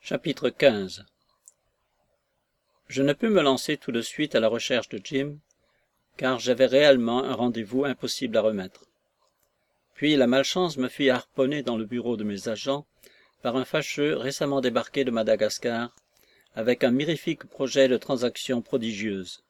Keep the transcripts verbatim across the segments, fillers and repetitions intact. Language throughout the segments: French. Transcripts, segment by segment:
Chapitre quinze. Je ne pus me lancer tout de suite à la recherche de Jim, car j'avais réellement un rendez-vous impossible à remettre. Puis la malchance me fit harponner dans le bureau de mes agents par un fâcheux récemment débarqué de Madagascar, avec un mirifique projet de transaction prodigieuse.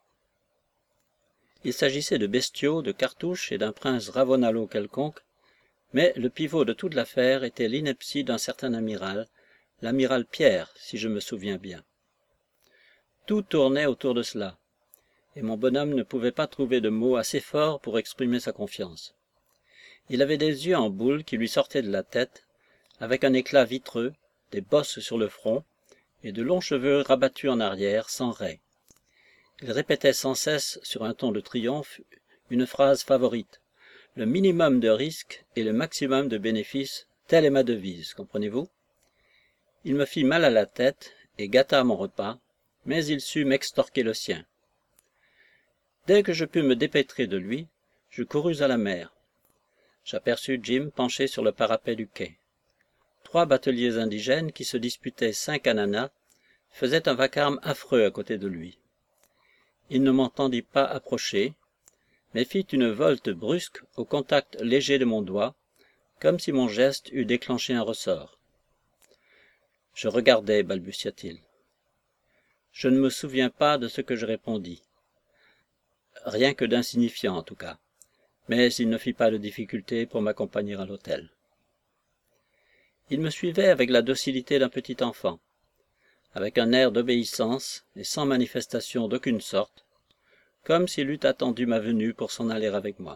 Il s'agissait de bestiaux, de cartouches et d'un prince Ravonalo quelconque, mais le pivot de toute l'affaire était l'ineptie d'un certain amiral, l'amiral Pierre, si je me souviens bien. Tout tournait autour de cela, et mon bonhomme ne pouvait pas trouver de mots assez forts pour exprimer sa confiance. Il avait des yeux en boule qui lui sortaient de la tête, avec un éclat vitreux, des bosses sur le front, et de longs cheveux rabattus en arrière, sans raies. Il répétait sans cesse, sur un ton de triomphe, une phrase favorite. Le minimum de risque et le maximum de bénéfice, telle est ma devise, comprenez-vous? Il me fit mal à la tête et gâta mon repas, mais il sut m'extorquer le sien. Dès que je pus me dépêtrer de lui, je courus à la mer. J'aperçus Jim penché sur le parapet du quai. Trois bateliers indigènes qui se disputaient cinq ananas faisaient un vacarme affreux à côté de lui. Il ne m'entendit pas approcher, mais fit une volte brusque au contact léger de mon doigt, comme si mon geste eût déclenché un ressort. Je regardais, balbutia-t-il. Je ne me souviens pas de ce que je répondis. Rien que d'insignifiant, en tout cas. Mais il ne fit pas de difficulté pour m'accompagner à l'hôtel. Il me suivait avec la docilité d'un petit enfant, avec un air d'obéissance et sans manifestation d'aucune sorte, comme s'il eût attendu ma venue pour s'en aller avec moi.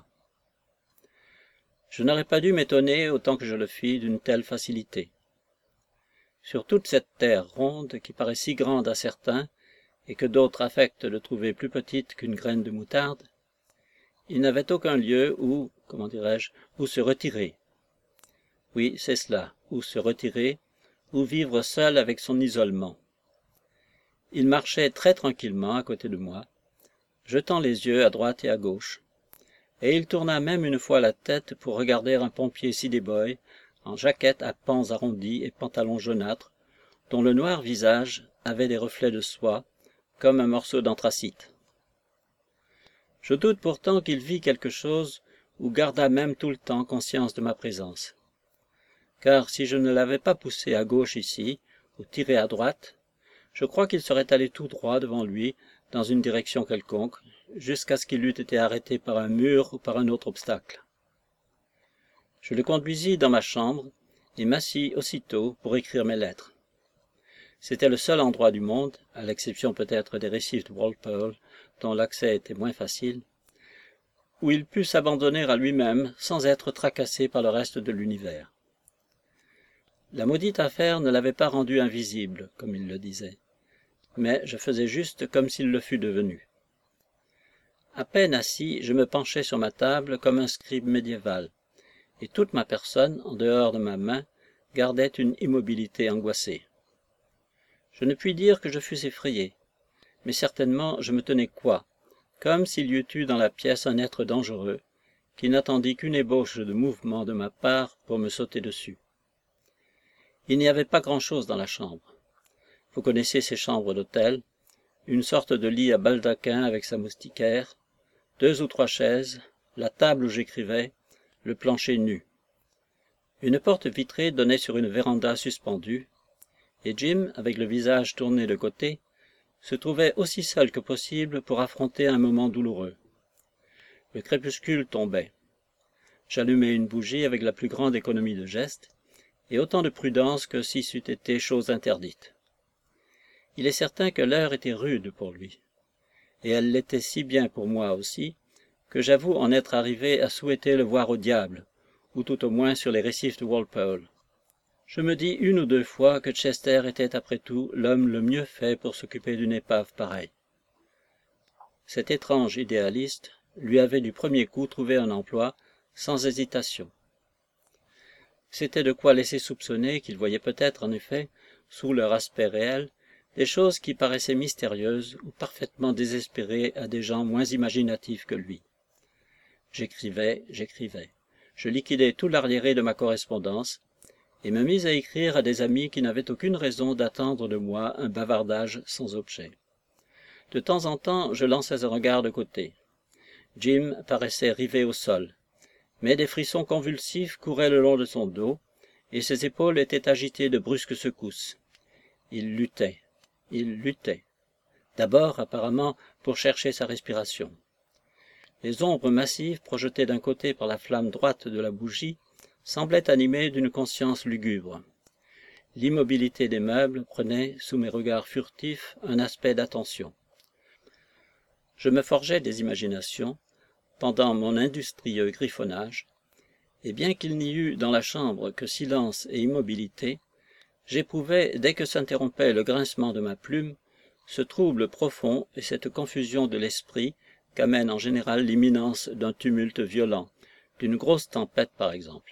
Je n'aurais pas dû m'étonner autant que je le fis d'une telle facilité. Sur toute cette terre ronde qui paraît si grande à certains et que d'autres affectent de trouver plus petite qu'une graine de moutarde, il n'avait aucun lieu où, comment dirais-je, où se retirer. Oui, c'est cela, où se retirer, où vivre seul avec son isolement. Il marchait très tranquillement à côté de moi, jetant les yeux à droite et à gauche, et il tourna même une fois la tête pour regarder un pompier sidéboy en jaquette à pans arrondis et pantalon jaunâtre, dont le noir visage avait des reflets de soie, comme un morceau d'anthracite. Je doute pourtant qu'il vit quelque chose ou garda même tout le temps conscience de ma présence. Car si je ne l'avais pas poussé à gauche ici, ou tiré à droite, je crois qu'il serait allé tout droit devant lui, dans une direction quelconque, jusqu'à ce qu'il eût été arrêté par un mur ou par un autre obstacle. Je le conduisis dans ma chambre et m'assis aussitôt pour écrire mes lettres. C'était le seul endroit du monde, à l'exception peut-être des récifs de Walpole, dont l'accès était moins facile, où il put s'abandonner à lui-même sans être tracassé par le reste de l'univers. La maudite affaire ne l'avait pas rendu invisible, comme il le disait, mais je faisais juste comme s'il le fût devenu. À peine assis, je me penchais sur ma table comme un scribe médiéval, et toute ma personne, en dehors de ma main, gardait une immobilité angoissée. Je ne puis dire que je fusse effrayé, mais certainement je me tenais coi, comme s'il y eût eu dans la pièce un être dangereux, qui n'attendit qu'une ébauche de mouvement de ma part pour me sauter dessus. Il n'y avait pas grand-chose dans la chambre. Vous connaissez ces chambres d'hôtel, une sorte de lit à baldaquin avec sa moustiquaire, deux ou trois chaises, la table où j'écrivais, le plancher nu. Une porte vitrée donnait sur une véranda suspendue, et Jim, avec le visage tourné de côté, se trouvait aussi seul que possible pour affronter un moment douloureux. Le crépuscule tombait. J'allumai une bougie avec la plus grande économie de geste, et autant de prudence que si c'eût été chose interdite. Il est certain que l'heure était rude pour lui, et elle l'était si bien pour moi aussi, que j'avoue en être arrivé à souhaiter le voir au diable, ou tout au moins sur les récifs de Walpole. Je me dis une ou deux fois que Chester était après tout l'homme le mieux fait pour s'occuper d'une épave pareille. Cet étrange idéaliste lui avait du premier coup trouvé un emploi, sans hésitation. C'était de quoi laisser soupçonner qu'il voyait peut-être, en effet, sous leur aspect réel, des choses qui paraissaient mystérieuses ou parfaitement désespérées à des gens moins imaginatifs que lui. J'écrivais, j'écrivais. Je liquidais tout l'arriéré de ma correspondance, et me mis à écrire à des amis qui n'avaient aucune raison d'attendre de moi un bavardage sans objet. De temps en temps, je lançais un regard de côté. Jim paraissait rivé au sol, mais des frissons convulsifs couraient le long de son dos, et ses épaules étaient agitées de brusques secousses. Il luttait, il luttait. D'abord, apparemment, pour chercher sa respiration. Les ombres massives projetées d'un côté par la flamme droite de la bougie semblaient animées d'une conscience lugubre. L'immobilité des meubles prenait, sous mes regards furtifs, un aspect d'attention. Je me forgeais des imaginations, pendant mon industrieux griffonnage, et bien qu'il n'y eût dans la chambre que silence et immobilité, j'éprouvais, dès que s'interrompait le grincement de ma plume, ce trouble profond et cette confusion de l'esprit qu'amène en général l'imminence d'un tumulte violent, d'une grosse tempête par exemple.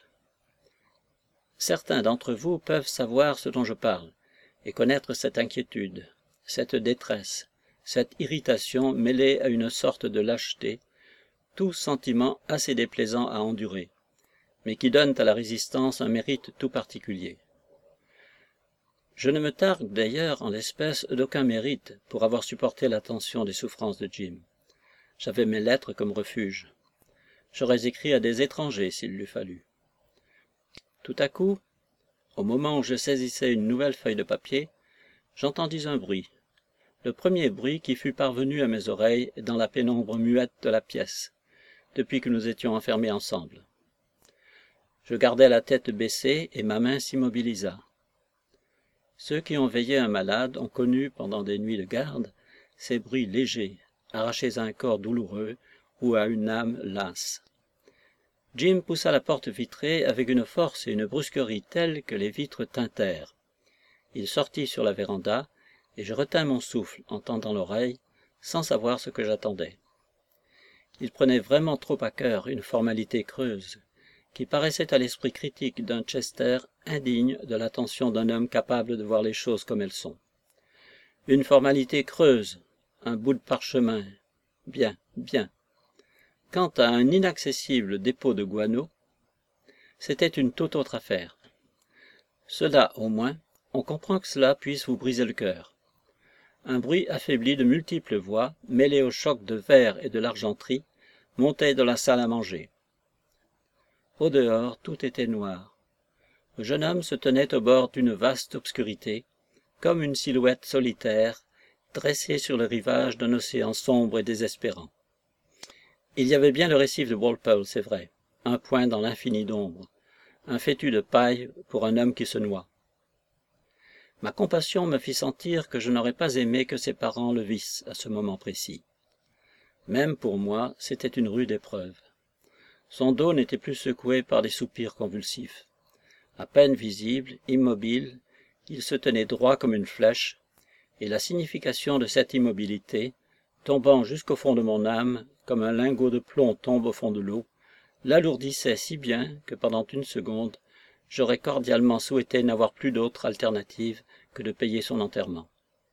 Certains d'entre vous peuvent savoir ce dont je parle, et connaître cette inquiétude, cette détresse, cette irritation mêlée à une sorte de lâcheté, tout sentiment assez déplaisant à endurer, mais qui donnent à la résistance un mérite tout particulier. Je ne me targue d'ailleurs en l'espèce d'aucun mérite pour avoir supporté la tension des souffrances de Jim. J'avais mes lettres comme refuge. J'aurais écrit à des étrangers s'il l'eût fallu. Tout à coup, au moment où je saisissais une nouvelle feuille de papier, j'entendis un bruit, le premier bruit qui fût parvenu à mes oreilles dans la pénombre muette de la pièce, depuis que nous étions enfermés ensemble. Je gardai la tête baissée et ma main s'immobilisa. Ceux qui ont veillé un malade ont connu, pendant des nuits de garde, ces bruits légers, arrachés à un corps douloureux ou à une âme lasse. Jim poussa la porte vitrée avec une force et une brusquerie telles que les vitres tintèrent. Il sortit sur la véranda, et je retins mon souffle en tendant l'oreille, sans savoir ce que j'attendais. Il prenait vraiment trop à cœur une formalité creuse, qui paraissait à l'esprit critique d'un Chester indigne de l'attention d'un homme capable de voir les choses comme elles sont. Une formalité creuse, un bout de parchemin, bien, bien. Quant à un inaccessible dépôt de guano, c'était une toute autre affaire. Cela, au moins, on comprend que cela puisse vous briser le cœur. Un bruit affaibli de multiples voix, mêlé au choc de verre et de l'argenterie, montait de la salle à manger. Au dehors, tout était noir. Le jeune homme se tenait au bord d'une vaste obscurité, comme une silhouette solitaire, dressée sur le rivage d'un océan sombre et désespérant. Il y avait bien le récif de Walpole, c'est vrai, un point dans l'infini d'ombre, un fétu de paille pour un homme qui se noie. Ma compassion me fit sentir que je n'aurais pas aimé que ses parents le vissent à ce moment précis. Même pour moi, c'était une rude épreuve. Son dos n'était plus secoué par des soupirs convulsifs. À peine visible, immobile, il se tenait droit comme une flèche, et la signification de cette immobilité, tombant jusqu'au fond de mon âme, comme un lingot de plomb tombe au fond de l'eau, l'alourdissait si bien que pendant une seconde, j'aurais cordialement souhaité n'avoir plus d'autre alternative que de payer son enterrement.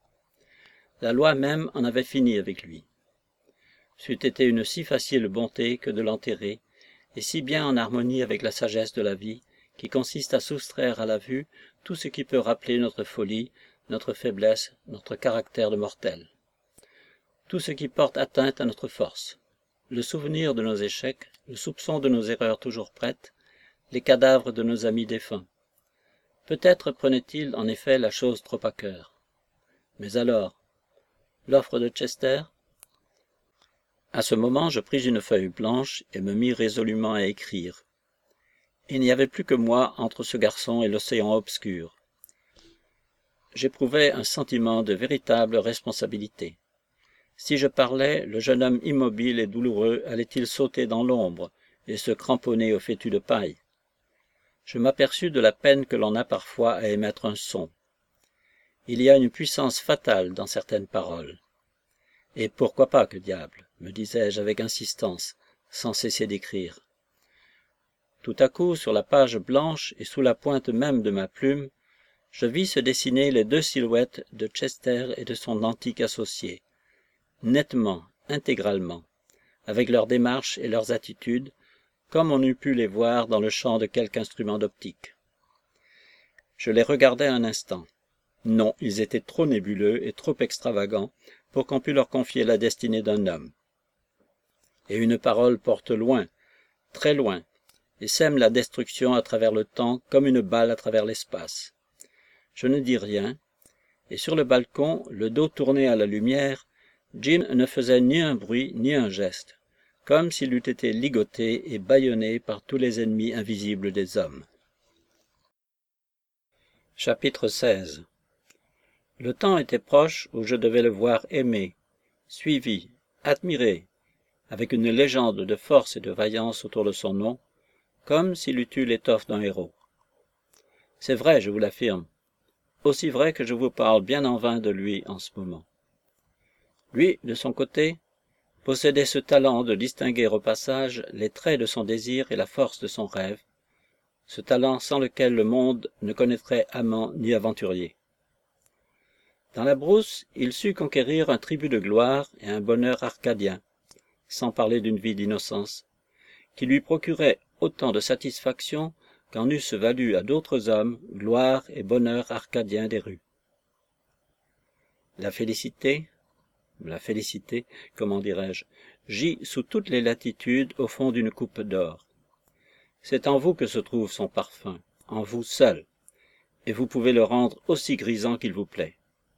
La loi même en avait fini avec lui. C'eût été une si facile bonté que de l'enterrer, et si bien en harmonie avec la sagesse de la vie, qui consiste à soustraire à la vue tout ce qui peut rappeler notre folie, notre faiblesse, notre caractère de mortel. Tout ce qui porte atteinte à notre force, le souvenir de nos échecs, le soupçon de nos erreurs toujours prêtes, les cadavres de nos amis défunts. Peut-être prenait-il en effet la chose trop à cœur. Mais alors, l'offre de Chester? À ce moment, je pris une feuille blanche et me mis résolument à écrire. Il n'y avait plus que moi entre ce garçon et l'océan obscur. J'éprouvais un sentiment de véritable responsabilité. Si je parlais, le jeune homme immobile et douloureux allait-il sauter dans l'ombre et se cramponner au fétu de paille? Je m'aperçus de la peine que l'on a parfois à émettre un son. Il y a une puissance fatale dans certaines paroles. Et pourquoi pas, que diable, me disais-je avec insistance, sans cesser d'écrire. Tout à coup, sur la page blanche et sous la pointe même de ma plume, je vis se dessiner les deux silhouettes de Chester et de son antique associé, nettement, intégralement, avec leurs démarches et leurs attitudes, comme on eût pu les voir dans le champ de quelque instrument d'optique. Je les regardai un instant. Non, ils étaient trop nébuleux et trop extravagants pour qu'on pût leur confier la destinée d'un homme. Et une parole porte loin, très loin, et sème la destruction à travers le temps comme une balle à travers l'espace. Je ne dis rien, et sur le balcon, le dos tourné à la lumière, Jim ne faisait ni un bruit ni un geste, comme s'il eût été ligoté et bâillonné par tous les ennemis invisibles des hommes. Chapitre seize. Le temps était proche où je devais le voir aimé, suivi, admiré, avec une légende de force et de vaillance autour de son nom, comme s'il eût eu l'étoffe d'un héros. C'est vrai, je vous l'affirme, aussi vrai que je vous parle bien en vain de lui en ce moment. Lui, de son côté, possédait ce talent de distinguer au passage les traits de son désir et la force de son rêve, ce talent sans lequel le monde ne connaîtrait amant ni aventurier. Dans la brousse, il sut conquérir un tribut de gloire et un bonheur arcadien, sans parler d'une vie d'innocence, qui lui procurait autant de satisfaction qu'en eussent valu à d'autres hommes gloire et bonheur arcadien des rues. La félicité, la félicité, comment dirais-je, gît sous toutes les latitudes au fond d'une coupe d'or. C'est en vous que se trouve son parfum, en vous seul, et vous pouvez le rendre aussi grisant qu'il vous plaît.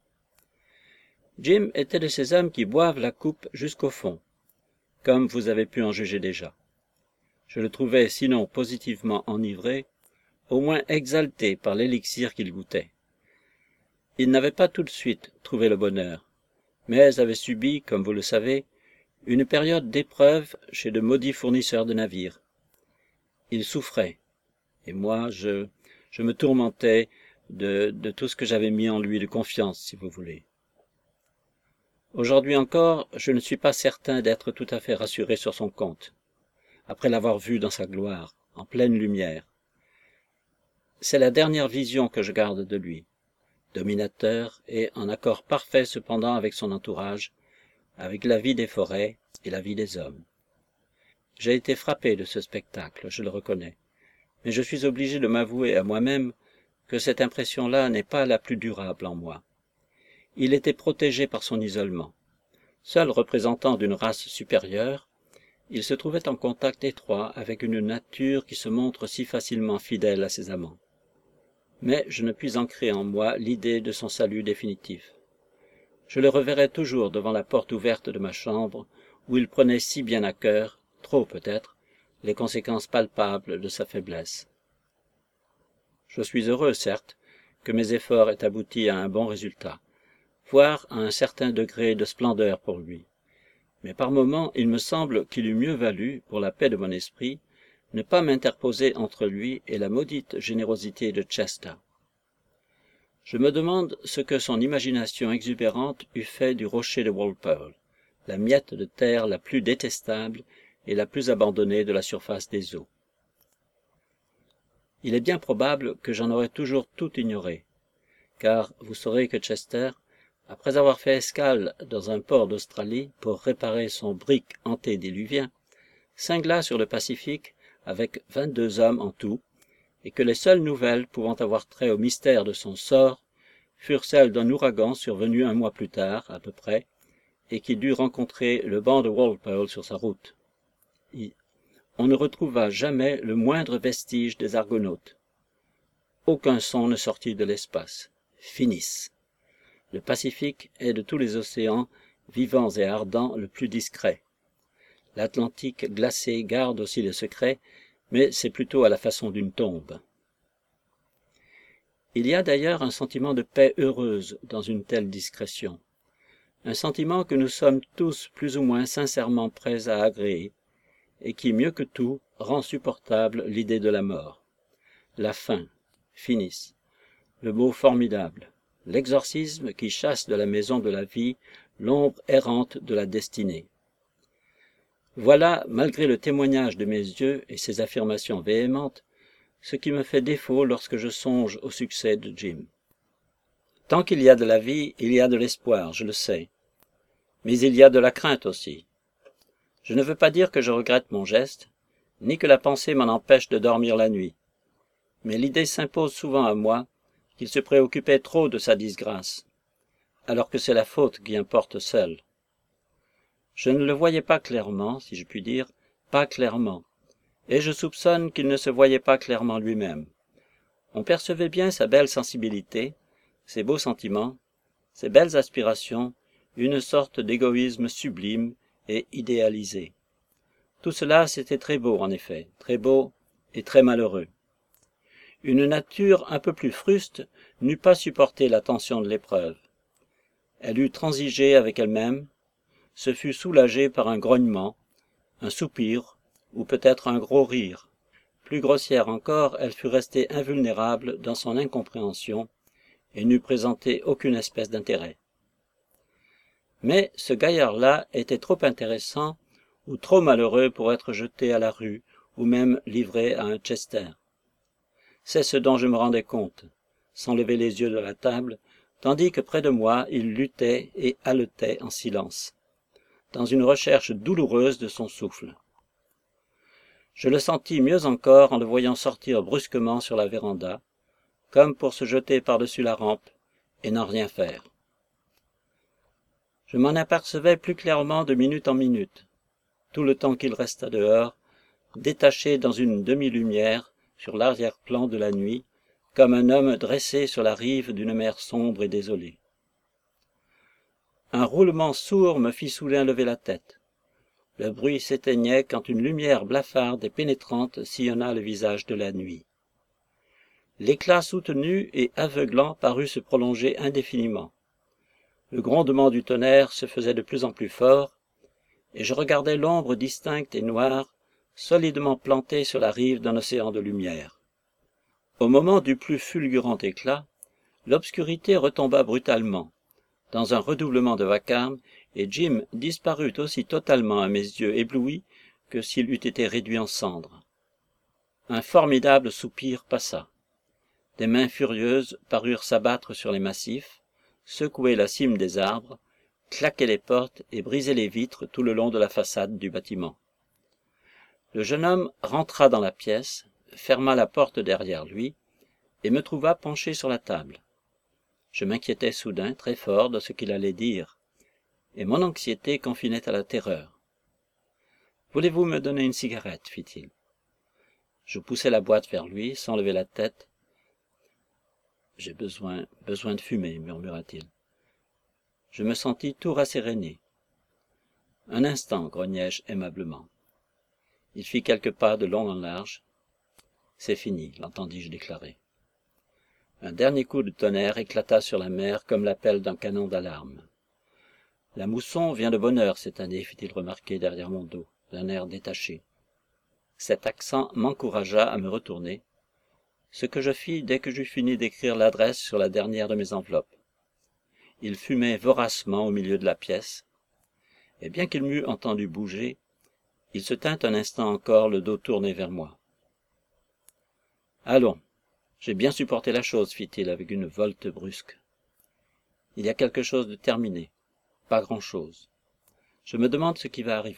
Jim était de ces hommes qui boivent la coupe jusqu'au fond, comme vous avez pu en juger déjà. Je le trouvais sinon positivement enivré, au moins exalté par l'élixir qu'il goûtait. Il n'avait pas tout de suite trouvé le bonheur, mais avait subi, comme vous le savez, une période d'épreuve chez de maudits fournisseurs de navires. Il souffrait, et moi, je, je me tourmentais de, de tout ce que j'avais mis en lui de confiance, si vous voulez. Aujourd'hui encore, je ne suis pas certain d'être tout à fait rassuré sur son compte, après l'avoir vu dans sa gloire, en pleine lumière. C'est la dernière vision que je garde de lui, dominateur et en accord parfait cependant avec son entourage, avec la vie des forêts et la vie des hommes. J'ai été frappé de ce spectacle, je le reconnais, mais je suis obligé de m'avouer à moi-même que cette impression-là n'est pas la plus durable en moi. Il était protégé par son isolement. Seul représentant d'une race supérieure, il se trouvait en contact étroit avec une nature qui se montre si facilement fidèle à ses amants. Mais je ne puis ancrer en moi l'idée de son salut définitif. Je le reverrai toujours devant la porte ouverte de ma chambre, où il prenait si bien à cœur, trop peut-être, les conséquences palpables de sa faiblesse. Je suis heureux, certes, que mes efforts aient abouti à un bon résultat, voire à un certain degré de splendeur pour lui. Mais par moments, il me semble qu'il eût mieux valu, pour la paix de mon esprit, ne pas m'interposer entre lui et la maudite générosité de Chester. Je me demande ce que son imagination exubérante eût fait du rocher de Walpole, la miette de terre la plus détestable et la plus abandonnée de la surface des eaux. Il est bien probable que j'en aurais toujours tout ignoré, car vous saurez que Chester, après avoir fait escale dans un port d'Australie pour réparer son brick antédiluvien, cingla sur le Pacifique avec vingt-deux hommes en tout, et que les seules nouvelles pouvant avoir trait au mystère de son sort furent celles d'un ouragan survenu un mois plus tard, à peu près, et qui dut rencontrer le banc de Walpole sur sa route. On ne retrouva jamais le moindre vestige des Argonautes. Aucun son ne sortit de l'espace. Finis. Le Pacifique est de tous les océans, vivants et ardents, le plus discret. L'Atlantique glacé garde aussi le secret, mais c'est plutôt à la façon d'une tombe. Il y a d'ailleurs un sentiment de paix heureuse dans une telle discrétion, un sentiment que nous sommes tous plus ou moins sincèrement prêts à agréer, et qui, mieux que tout, rend supportable l'idée de la mort. La fin, finis, le mot formidable, l'exorcisme qui chasse de la maison de la vie l'ombre errante de la destinée. Voilà, malgré le témoignage de mes yeux et ses affirmations véhémentes, ce qui me fait défaut lorsque je songe au succès de Jim. Tant qu'il y a de la vie, il y a de l'espoir, je le sais. Mais il y a de la crainte aussi. Je ne veux pas dire que je regrette mon geste, ni que la pensée m'en empêche de dormir la nuit. Mais l'idée s'impose souvent à moi qu'il se préoccupait trop de sa disgrâce, alors que c'est la faute qui importe seule. Je ne le voyais pas clairement, si je puis dire, pas clairement, et je soupçonne qu'il ne se voyait pas clairement lui-même. On percevait bien sa belle sensibilité, ses beaux sentiments, ses belles aspirations, une sorte d'égoïsme sublime et idéalisé. Tout cela, c'était très beau, en effet, très beau et très malheureux. Une nature un peu plus fruste n'eût pas supporté la tension de l'épreuve. Elle eût transigé avec elle-même, se fût soulagée par un grognement, un soupir, ou peut-être un gros rire. Plus grossière encore, elle fût restée invulnérable dans son incompréhension et n'eût présenté aucune espèce d'intérêt. Mais ce gaillard-là était trop intéressant ou trop malheureux pour être jeté à la rue ou même livré à un Chester. C'est ce dont je me rendais compte, sans lever les yeux de la table, tandis que près de moi il luttait et haletait en silence, dans une recherche douloureuse de son souffle. Je le sentis mieux encore en le voyant sortir brusquement sur la véranda, comme pour se jeter par-dessus la rampe et n'en rien faire. Je m'en apercevais plus clairement de minute en minute, tout le temps qu'il resta dehors, détaché dans une demi-lumière sur l'arrière-plan de la nuit, comme un homme dressé sur la rive d'une mer sombre et désolée. Un roulement sourd me fit soudain lever la tête. Le bruit s'éteignait quand une lumière blafarde et pénétrante sillonna le visage de la nuit. L'éclat soutenu et aveuglant parut se prolonger indéfiniment. Le grondement du tonnerre se faisait de plus en plus fort, et je regardais l'ombre distincte et noire, solidement plantée sur la rive d'un océan de lumière. Au moment du plus fulgurant éclat, l'obscurité retomba brutalement, dans un redoublement de vacarme, et Jim disparut aussi totalement à mes yeux éblouis que s'il eût été réduit en cendres. Un formidable soupir passa. Des mains furieuses parurent s'abattre sur les massifs, secouer la cime des arbres, claquer les portes et briser les vitres tout le long de la façade du bâtiment. Le jeune homme rentra dans la pièce, ferma la porte derrière lui, et me trouva penché sur la table. Je m'inquiétais soudain très fort de ce qu'il allait dire, et mon anxiété confinait à la terreur. « Voulez-vous me donner une cigarette » fit-il. Je poussai la boîte vers lui, sans lever la tête. « J'ai besoin, besoin de fumer » murmura-t-il. Je me sentis tout rasséréné. « Un instant, grognai-je aimablement. » Il fit quelques pas de long en large. « C'est fini, l'entendis-je déclarer. » Un dernier coup de tonnerre éclata sur la mer comme l'appel d'un canon d'alarme. « La mousson vient de bonne heure cette année, fit-il remarquer derrière mon dos, d'un air détaché. Cet accent m'encouragea à me retourner, ce que je fis dès que j'eus fini d'écrire l'adresse sur la dernière de mes enveloppes. Il fumait voracement au milieu de la pièce, et bien qu'il m'eût entendu bouger, il se tint un instant encore le dos tourné vers moi. « Allons, j'ai bien supporté la chose, fit-il avec une volte brusque. Il y a quelque chose de terminé, pas grand-chose. Je me demande ce qui va arriver. »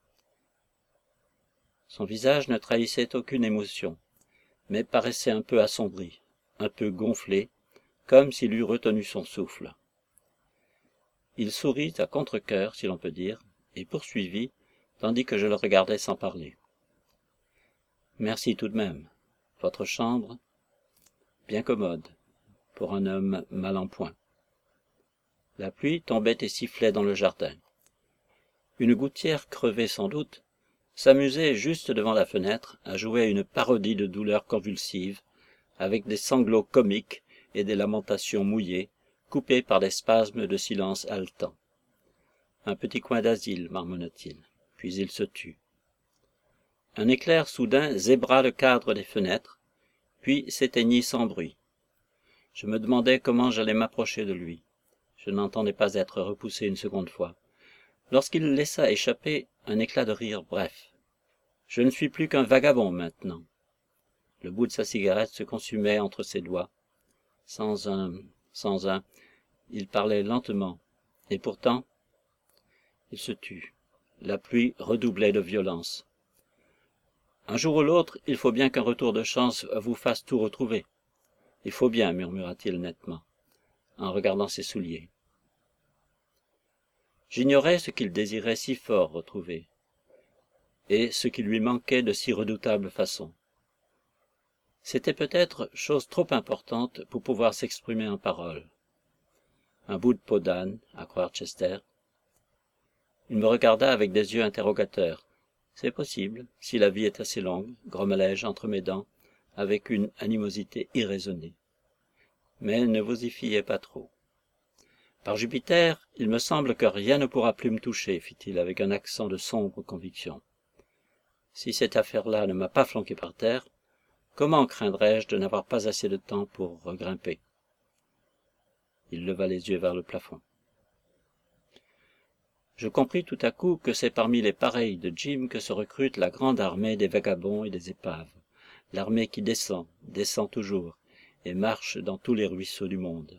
Son visage ne trahissait aucune émotion, mais paraissait un peu assombri, un peu gonflé, comme s'il eût retenu son souffle. Il sourit à contre-cœur, si l'on peut dire, et poursuivit, tandis que je le regardais sans parler. « Merci tout de même. Votre chambre, bien commode, pour un homme mal en point. » La pluie tombait et sifflait dans le jardin. Une gouttière crevée sans doute s'amusait juste devant la fenêtre à jouer une parodie de douleur convulsive, avec des sanglots comiques et des lamentations mouillées, coupées par des spasmes de silence haletant. Un petit coin d'asile, marmonna-t-il, puis il se tut. Un éclair soudain zébra le cadre des fenêtres, puis s'éteignit sans bruit. Je me demandais comment j'allais m'approcher de lui. Je n'entendais pas être repoussé une seconde fois, lorsqu'il laissa échapper un éclat de rire bref. Je ne suis plus qu'un vagabond maintenant. Le bout de sa cigarette se consumait entre ses doigts. Sans un, sans un, il parlait lentement, et pourtant, il se tut. La pluie redoublait de violence. Un jour ou l'autre, il faut bien qu'un retour de chance vous fasse tout retrouver. Il faut bien, murmura-t-il nettement, en regardant ses souliers. J'ignorais ce qu'il désirait si fort retrouver, et ce qui lui manquait de si redoutable façon. C'était peut-être chose trop importante pour pouvoir s'exprimer en paroles. Un bout de peau d'âne, à croire Chester. Il me regarda avec des yeux interrogateurs. C'est possible, si la vie est assez longue, grommelai-je entre mes dents, avec une animosité irraisonnée. Mais ne vous y fiez pas trop. Par Jupiter, il me semble que rien ne pourra plus me toucher, fit-il avec un accent de sombre conviction. Si cette affaire-là ne m'a pas flanqué par terre, comment craindrais-je de n'avoir pas assez de temps pour regrimper? Il leva les yeux vers le plafond. Je compris tout à coup que c'est parmi les pareils de Jim que se recrute la grande armée des vagabonds et des épaves, l'armée qui descend, descend toujours, et marche dans tous les ruisseaux du monde.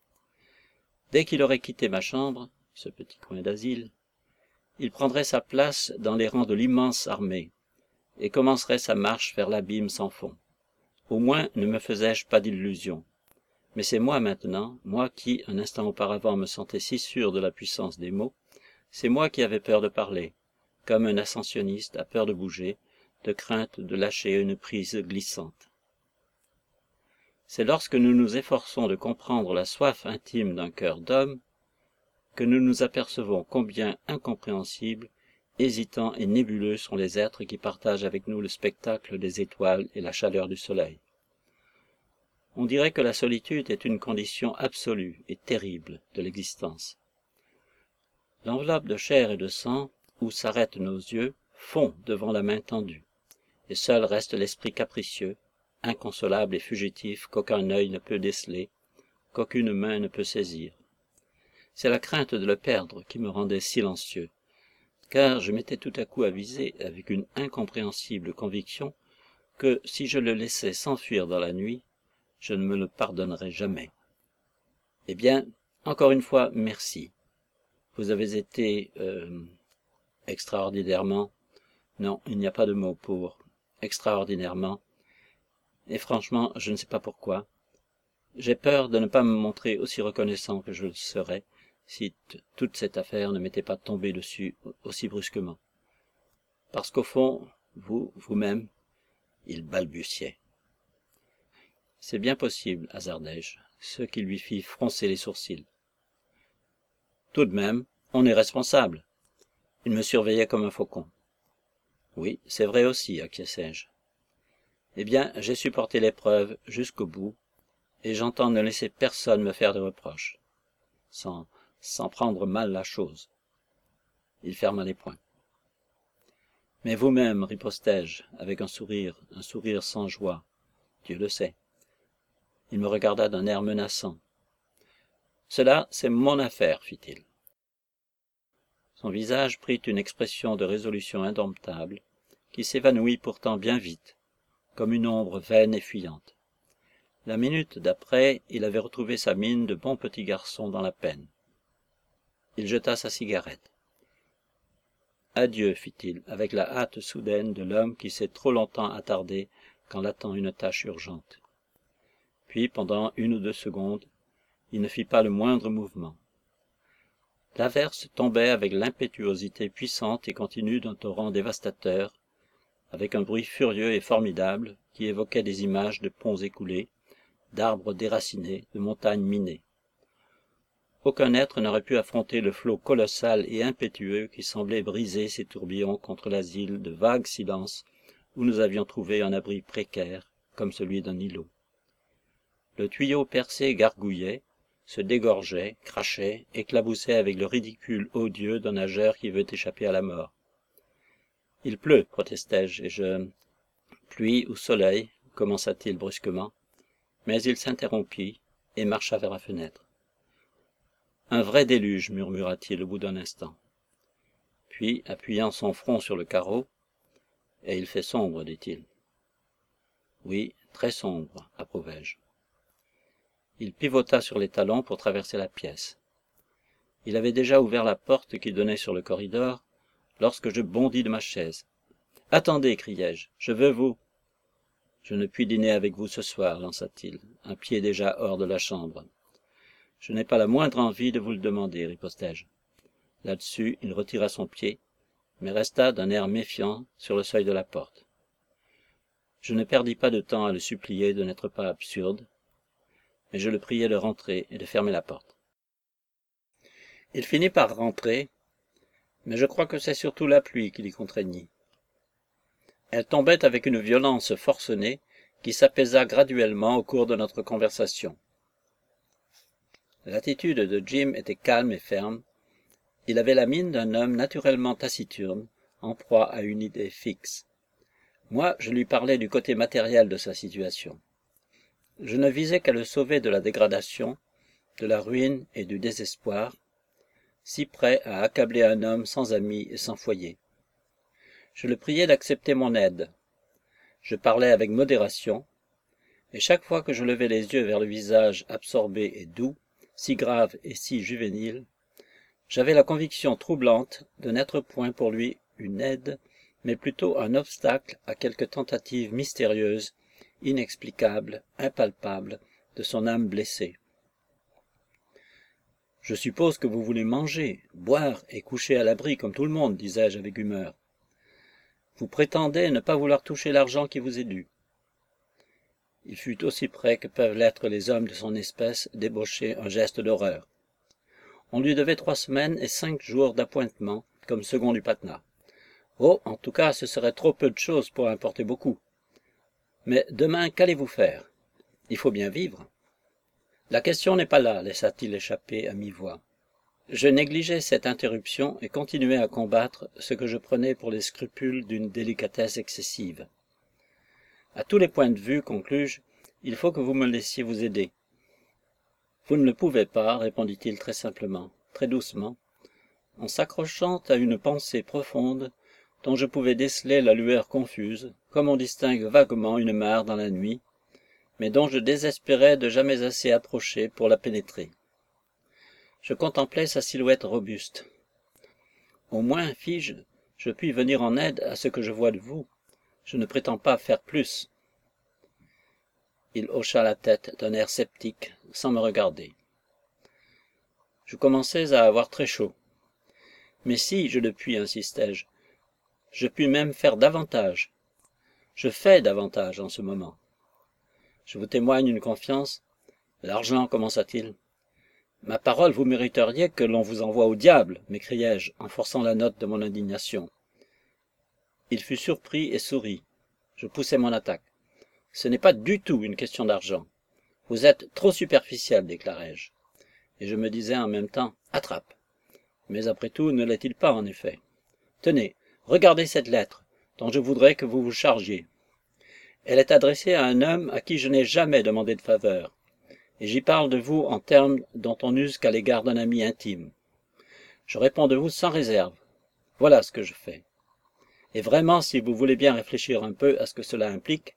Dès qu'il aurait quitté ma chambre, ce petit coin d'asile, il prendrait sa place dans les rangs de l'immense armée, et commencerait sa marche vers l'abîme sans fond. Au moins ne me faisais-je pas d'illusions. Mais c'est moi maintenant, moi qui, un instant auparavant, me sentais si sûr de la puissance des mots, c'est moi qui avais peur de parler, comme un ascensionniste a peur de bouger, de crainte de lâcher une prise glissante. C'est lorsque nous nous efforçons de comprendre la soif intime d'un cœur d'homme que nous nous apercevons combien incompréhensibles, hésitants et nébuleux sont les êtres qui partagent avec nous le spectacle des étoiles et la chaleur du soleil. On dirait que la solitude est une condition absolue et terrible de l'existence. L'enveloppe de chair et de sang, où s'arrêtent nos yeux, fond devant la main tendue, et seul reste l'esprit capricieux, inconsolable et fugitif qu'aucun œil ne peut déceler, qu'aucune main ne peut saisir. C'est la crainte de le perdre qui me rendait silencieux, car je m'étais tout à coup avisé avec une incompréhensible conviction que si je le laissais s'enfuir dans la nuit, je ne me le pardonnerais jamais. Eh bien, encore une fois, merci. Vous avez été euh, extraordinairement, non, il n'y a pas de mot pour extraordinairement, et franchement, je ne sais pas pourquoi. J'ai peur de ne pas me montrer aussi reconnaissant que je le serais si toute cette affaire ne m'était pas tombée dessus aussi brusquement. Parce qu'au fond, vous, vous-même, il balbutiait. C'est bien possible, hasardai-je, ce qui lui fit froncer les sourcils. Tout de même, on est responsable. Il me surveillait comme un faucon. Oui, c'est vrai aussi, acquiesçai-je. Eh bien, j'ai supporté l'épreuve jusqu'au bout, et j'entends ne laisser personne me faire de reproches, sans, sans prendre mal la chose. Il ferma les poings. Mais vous-même, ripostai-je, avec un sourire, un sourire sans joie, Dieu le sait. Il me regarda d'un air menaçant. Cela, c'est mon affaire, fit-il. Son visage prit une expression de résolution indomptable, qui s'évanouit pourtant bien vite, comme une ombre vaine et fuyante. La minute d'après, il avait retrouvé sa mine de bon petit garçon dans la peine. Il jeta sa cigarette. Adieu, fit-il, avec la hâte soudaine de l'homme qui s'est trop longtemps attardé quand l'attend une tâche urgente. Puis, pendant une ou deux secondes, il ne fit pas le moindre mouvement. L'averse tombait avec l'impétuosité puissante et continue d'un torrent dévastateur, avec un bruit furieux et formidable qui évoquait des images de ponts écoulés, d'arbres déracinés, de montagnes minées. Aucun être n'aurait pu affronter le flot colossal et impétueux qui semblait briser ses tourbillons contre l'asile de vague silence où nous avions trouvé un abri précaire, comme celui d'un îlot. Le tuyau percé gargouillait, se dégorgeait, crachait, éclaboussait avec le ridicule odieux d'un nageur qui veut échapper à la mort. « Il pleut, protestai-je, et je... »« Pluie ou soleil, commença-t-il brusquement, mais il s'interrompit et marcha vers la fenêtre. « Un vrai déluge, murmura-t-il au bout d'un instant. Puis, appuyant son front sur le carreau, « Et il fait sombre, dit-il. »« Oui, très sombre, approuvai-je. » Il pivota sur les talons pour traverser la pièce. Il avait déjà ouvert la porte qui donnait sur le corridor, lorsque je bondis de ma chaise. « Attendez, criai-je, je veux vous... » Je ne puis dîner avec vous ce soir, lança-t-il, un pied déjà hors de la chambre. Je n'ai pas la moindre envie de vous le demander, ripostai-je. Là-dessus, il retira son pied, mais resta d'un air méfiant sur le seuil de la porte. Je ne perdis pas de temps à le supplier de n'être pas absurde, mais je le priai de rentrer et de fermer la porte. Il finit par rentrer, mais je crois que c'est surtout la pluie qui l'y contraignit. Elle tombait avec une violence forcenée qui s'apaisa graduellement au cours de notre conversation. L'attitude de Jim était calme et ferme. Il avait la mine d'un homme naturellement taciturne, en proie à une idée fixe. Moi, je lui parlais du côté matériel de sa situation. Je ne visais qu'à le sauver de la dégradation, de la ruine et du désespoir, si prêt à accabler un homme sans amis et sans foyer. Je le priais d'accepter mon aide. Je parlais avec modération, et chaque fois que je levais les yeux vers le visage absorbé et doux, si grave et si juvénile, j'avais la conviction troublante de n'être point pour lui une aide, mais plutôt un obstacle à quelque tentative mystérieuse, inexplicable, impalpable, de son âme blessée. « Je suppose que vous voulez manger, boire et coucher à l'abri comme tout le monde, disais-je avec humeur. Vous prétendez ne pas vouloir toucher l'argent qui vous est dû. » Il fut aussi près que peuvent l'être les hommes de son espèce d'ébaucher un geste d'horreur. On lui devait trois semaines et cinq jours d'appointement comme second du Patna. Oh, en tout cas, ce serait trop peu de choses pour importer beaucoup. Mais demain, qu'allez-vous faire? Il faut bien vivre. La question n'est pas là, laissa-t-il échapper à mi-voix. Je négligeais cette interruption et continuai à combattre ce que je prenais pour les scrupules d'une délicatesse excessive. À tous les points de vue, conclus-je, il faut que vous me laissiez vous aider. Vous ne le pouvez pas, répondit-il très simplement, très doucement, en s'accrochant à une pensée profonde dont je pouvais déceler la lueur confuse, comme on distingue vaguement une mare dans la nuit, mais dont je désespérais de jamais assez approcher pour la pénétrer. Je contemplais sa silhouette robuste. Au moins, fis-je, je puis venir en aide à ce que je vois de vous. Je ne prétends pas faire plus. Il hocha la tête d'un air sceptique, sans me regarder. Je commençais à avoir très chaud. Mais si, je le puis, insistai-je, je puis même faire davantage. Je fais davantage en ce moment. Je vous témoigne une confiance. L'argent, commença-t-il. Ma parole, vous mériteriez que l'on vous envoie au diable, m'écriai-je, en forçant la note de mon indignation. Il fut surpris et sourit. Je poussai mon attaque. Ce n'est pas du tout une question d'argent. Vous êtes trop superficiel, déclarai-je. Et je me disais en même temps, attrape. Mais après tout, ne l'est-il pas en effet? Tenez, regardez cette lettre, dont je voudrais que vous vous chargiez. Elle est adressée à un homme à qui je n'ai jamais demandé de faveur, et j'y parle de vous en termes dont on n'use qu'à l'égard d'un ami intime. Je réponds de vous sans réserve. Voilà ce que je fais. Et vraiment, si vous voulez bien réfléchir un peu à ce que cela implique.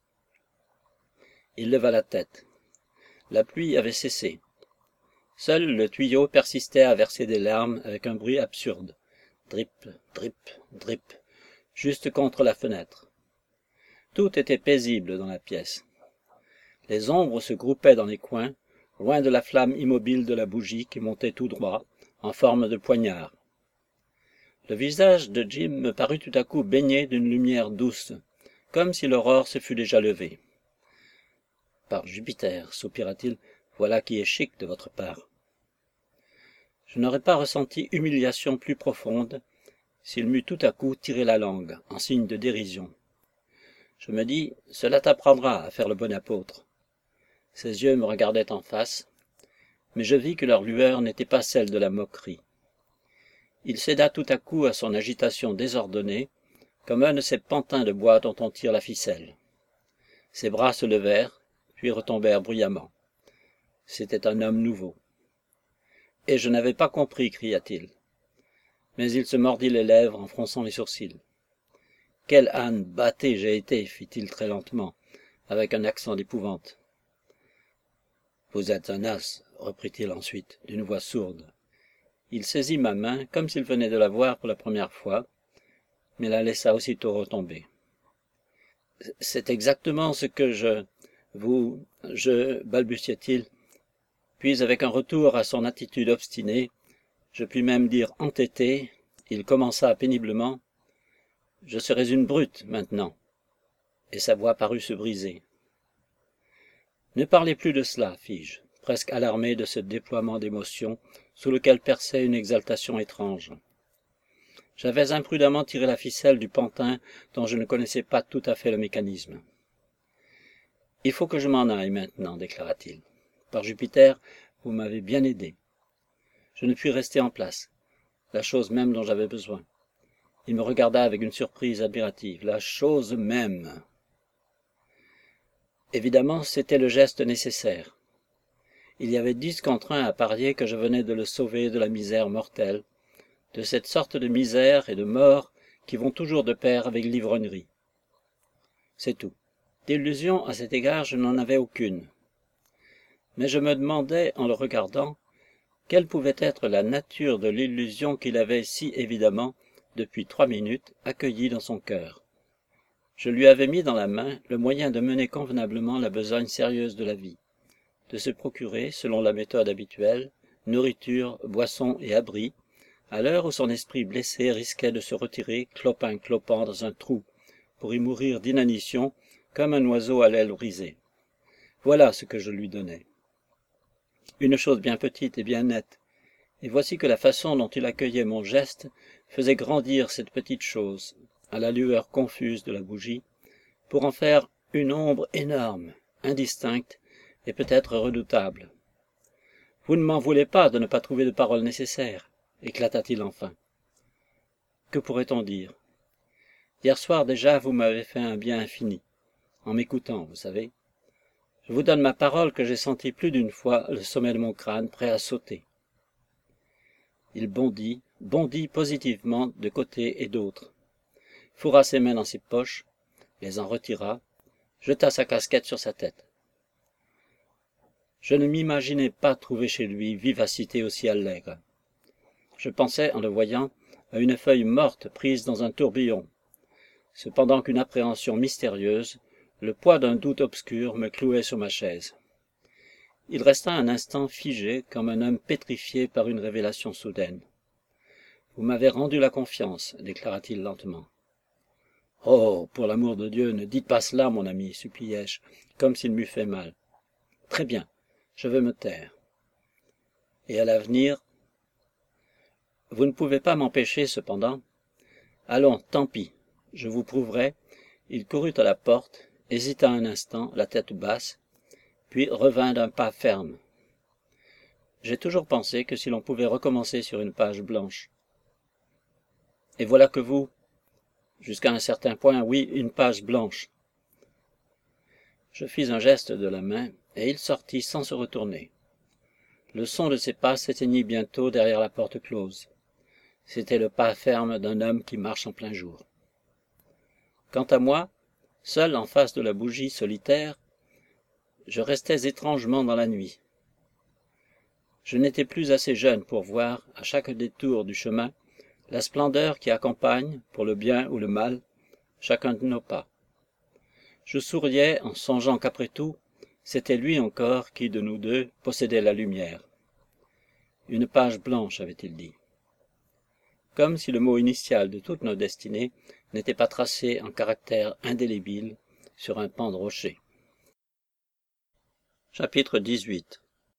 Il leva la tête. La pluie avait cessé. Seul le tuyau persistait à verser des larmes avec un bruit absurde. Drip, drip, drip, juste contre la fenêtre. Tout était paisible dans la pièce. Les ombres se groupaient dans les coins, loin de la flamme immobile de la bougie qui montait tout droit, en forme de poignard. Le visage de Jim me parut tout à coup baigné d'une lumière douce, comme si l'aurore se fût déjà levée. « Par Jupiter, soupira-t-il, voilà qui est chic de votre part. » Je n'aurais pas ressenti humiliation plus profonde s'il m'eût tout à coup tiré la langue, en signe de dérision. Je me dis, cela t'apprendra à faire le bon apôtre. Ses yeux me regardaient en face, mais je vis que leur lueur n'était pas celle de la moquerie. Il céda tout à coup à son agitation désordonnée, comme un de ces pantins de bois dont on tire la ficelle. Ses bras se levèrent, puis retombèrent bruyamment. C'était un homme nouveau. « Et je n'avais pas compris, cria-t-il. Mais il se mordit les lèvres en fronçant les sourcils. « Quel âne batté j'ai été, fit-il très lentement, avec un accent d'épouvante. « Vous êtes un as, reprit-il ensuite, d'une voix sourde. Il saisit ma main, comme s'il venait de la voir pour la première fois, mais la laissa aussitôt retomber. C'est exactement ce que je... vous... je... balbutia-t-il. Puis, avec un retour à son attitude obstinée, je puis même dire entêtée, il commença péniblement. « Je serais une brute, maintenant. » Et sa voix parut se briser. « Ne parlez plus de cela, fis-je, presque alarmé de ce déploiement d'émotions sous lequel perçait une exaltation étrange. J'avais imprudemment tiré la ficelle du pantin dont je ne connaissais pas tout à fait le mécanisme. « Il faut que je m'en aille maintenant, déclara-t-il. Par Jupiter, vous m'avez bien aidé. Je ne puis rester en place, la chose même dont j'avais besoin. » Il me regarda avec une surprise admirative. « La chose même !» Évidemment, c'était le geste nécessaire. Il y avait dix contre un à parier que je venais de le sauver de la misère mortelle, de cette sorte de misère et de mort qui vont toujours de pair avec l'ivrognerie. C'est tout. D'illusion à cet égard, je n'en avais aucune. Mais je me demandais, en le regardant, quelle pouvait être la nature de l'illusion qu'il avait si évidemment, depuis trois minutes, accueillie dans son cœur. Je lui avais mis dans la main le moyen de mener convenablement la besogne sérieuse de la vie, de se procurer, selon la méthode habituelle, nourriture, boisson et abri, à l'heure où son esprit blessé risquait de se retirer clopin-clopant dans un trou, pour y mourir d'inanition comme un oiseau à l'aile brisée. Voilà ce que je lui donnais. Une chose bien petite et bien nette, et voici que la façon dont il accueillait mon geste faisait grandir cette petite chose, à la lueur confuse de la bougie, pour en faire une ombre énorme, indistincte et peut-être redoutable. « Vous ne m'en voulez pas de ne pas trouver de paroles nécessaires » éclata-t-il enfin. Que pourrait-on dire? Hier soir déjà, vous m'avez fait un bien infini, en m'écoutant, vous savez. Je vous donne ma parole que j'ai senti plus d'une fois le sommet de mon crâne prêt à sauter. Il bondit, bondit positivement de côté et d'autre, fourra ses mains dans ses poches, les en retira, jeta sa casquette sur sa tête. Je ne m'imaginais pas trouver chez lui vivacité aussi allègre. Je pensais, en le voyant, à une feuille morte prise dans un tourbillon, cependant qu'une appréhension mystérieuse, le poids d'un doute obscur me clouait sur ma chaise. Il resta un instant figé comme un homme pétrifié par une révélation soudaine. « Vous m'avez rendu la confiance, » déclara-t-il lentement. « Oh, pour l'amour de Dieu, ne dites pas cela, mon ami, suppliai-je, comme s'il m'eût fait mal. Très bien, je vais me taire. Et à l'avenir, vous ne pouvez pas m'empêcher, cependant. Allons, tant pis, je vous prouverai. » Il courut à la porte, hésita un instant, la tête basse, puis revint d'un pas ferme. J'ai toujours pensé que si l'on pouvait recommencer sur une page blanche. Et voilà que vous, jusqu'à un certain point, oui, une page blanche. Je fis un geste de la main, et il sortit sans se retourner. Le son de ses pas s'éteignit bientôt derrière la porte close. C'était le pas ferme d'un homme qui marche en plein jour. Quant à moi, seul en face de la bougie solitaire, je restais étrangement dans la nuit. Je n'étais plus assez jeune pour voir, à chaque détour du chemin, la splendeur qui accompagne, pour le bien ou le mal, chacun de nos pas. Je souriais en songeant qu'après tout, c'était lui encore qui, de nous deux, possédait la lumière. Une page blanche, avait-il dit. Comme si le mot initial de toutes nos destinées n'était pas tracé en caractères indélébiles sur un pan de rocher. Chapitre dix-huit.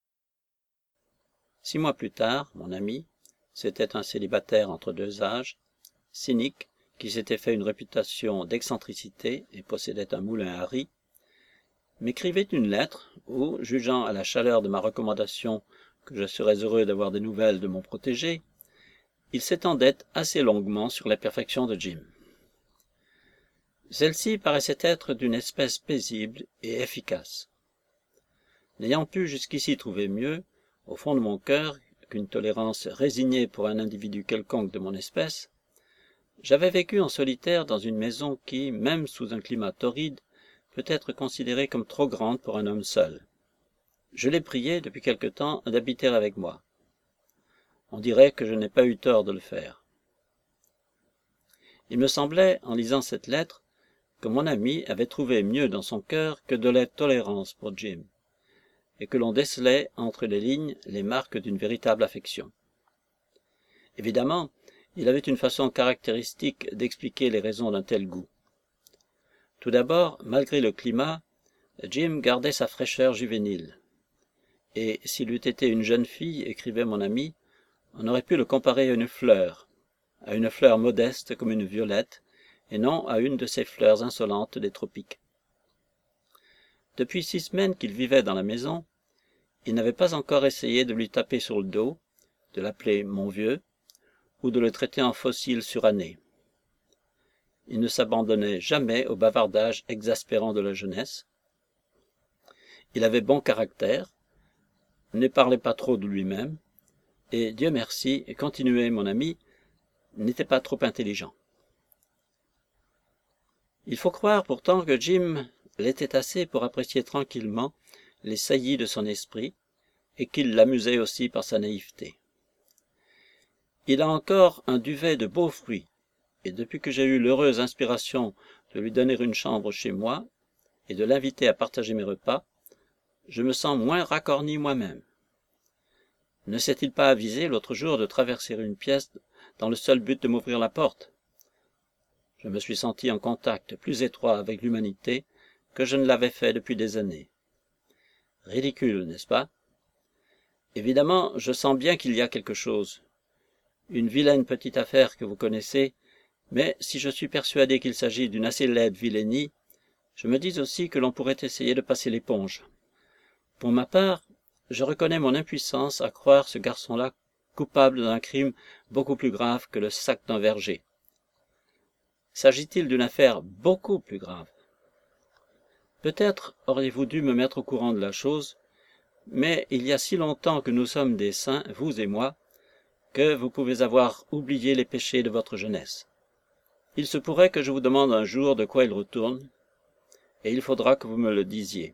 Six mois plus tard, mon ami, c'était un célibataire entre deux âges, cynique, qui s'était fait une réputation d'excentricité et possédait un moulin à riz, m'écrivait une lettre où, jugeant à la chaleur de ma recommandation que je serais heureux d'avoir des nouvelles de mon protégé, il s'étendait assez longuement sur les perfections de Jim. Celle-ci paraissait être d'une espèce paisible et efficace. N'ayant pu jusqu'ici trouver mieux, au fond de mon cœur, qu'une tolérance résignée pour un individu quelconque de mon espèce, j'avais vécu en solitaire dans une maison qui, même sous un climat torride, peut être considérée comme trop grande pour un homme seul. Je l'ai prié, depuis quelque temps, d'habiter avec moi. On dirait que je n'ai pas eu tort de le faire. Il me semblait, en lisant cette lettre, que mon ami avait trouvé mieux dans son cœur que de la tolérance pour Jim, et que l'on décelait entre les lignes les marques d'une véritable affection. Évidemment, il avait une façon caractéristique d'expliquer les raisons d'un tel goût. Tout d'abord, malgré le climat, Jim gardait sa fraîcheur juvénile. Et s'il eût été une jeune fille, écrivait mon ami, on aurait pu le comparer à une fleur, à une fleur modeste comme une violette, et non à une de ces fleurs insolentes des tropiques. Depuis six semaines qu'il vivait dans la maison, il n'avait pas encore essayé de lui taper sur le dos, de l'appeler « mon vieux », ou de le traiter en fossile suranné. Il ne s'abandonnait jamais au bavardage exaspérant de la jeunesse. Il avait bon caractère, ne parlait pas trop de lui-même, et Dieu merci, continuait mon ami, n'était pas trop intelligent. Il faut croire pourtant que Jim l'était assez pour apprécier tranquillement les saillies de son esprit, et qu'il l'amusait aussi par sa naïveté. Il a encore un duvet de beaux fruits, et depuis que j'ai eu l'heureuse inspiration de lui donner une chambre chez moi, et de l'inviter à partager mes repas, je me sens moins racorni moi-même. Ne s'est-il pas avisé l'autre jour de traverser une pièce dans le seul but de m'ouvrir la porte? Je me suis senti en contact plus étroit avec l'humanité que je ne l'avais fait depuis des années. Ridicule, n'est-ce pas? Évidemment, je sens bien qu'il y a quelque chose. Une vilaine petite affaire que vous connaissez, mais si je suis persuadé qu'il s'agit d'une assez laide vilainie, je me dis aussi que l'on pourrait essayer de passer l'éponge. Pour ma part, je reconnais mon impuissance à croire ce garçon-là coupable d'un crime beaucoup plus grave que le sac d'un verger. S'agit-il d'une affaire beaucoup plus grave? Peut-être auriez-vous dû me mettre au courant de la chose, mais il y a si longtemps que nous sommes des saints, vous et moi, que vous pouvez avoir oublié les péchés de votre jeunesse. Il se pourrait que je vous demande un jour de quoi il retourne, et il faudra que vous me le disiez.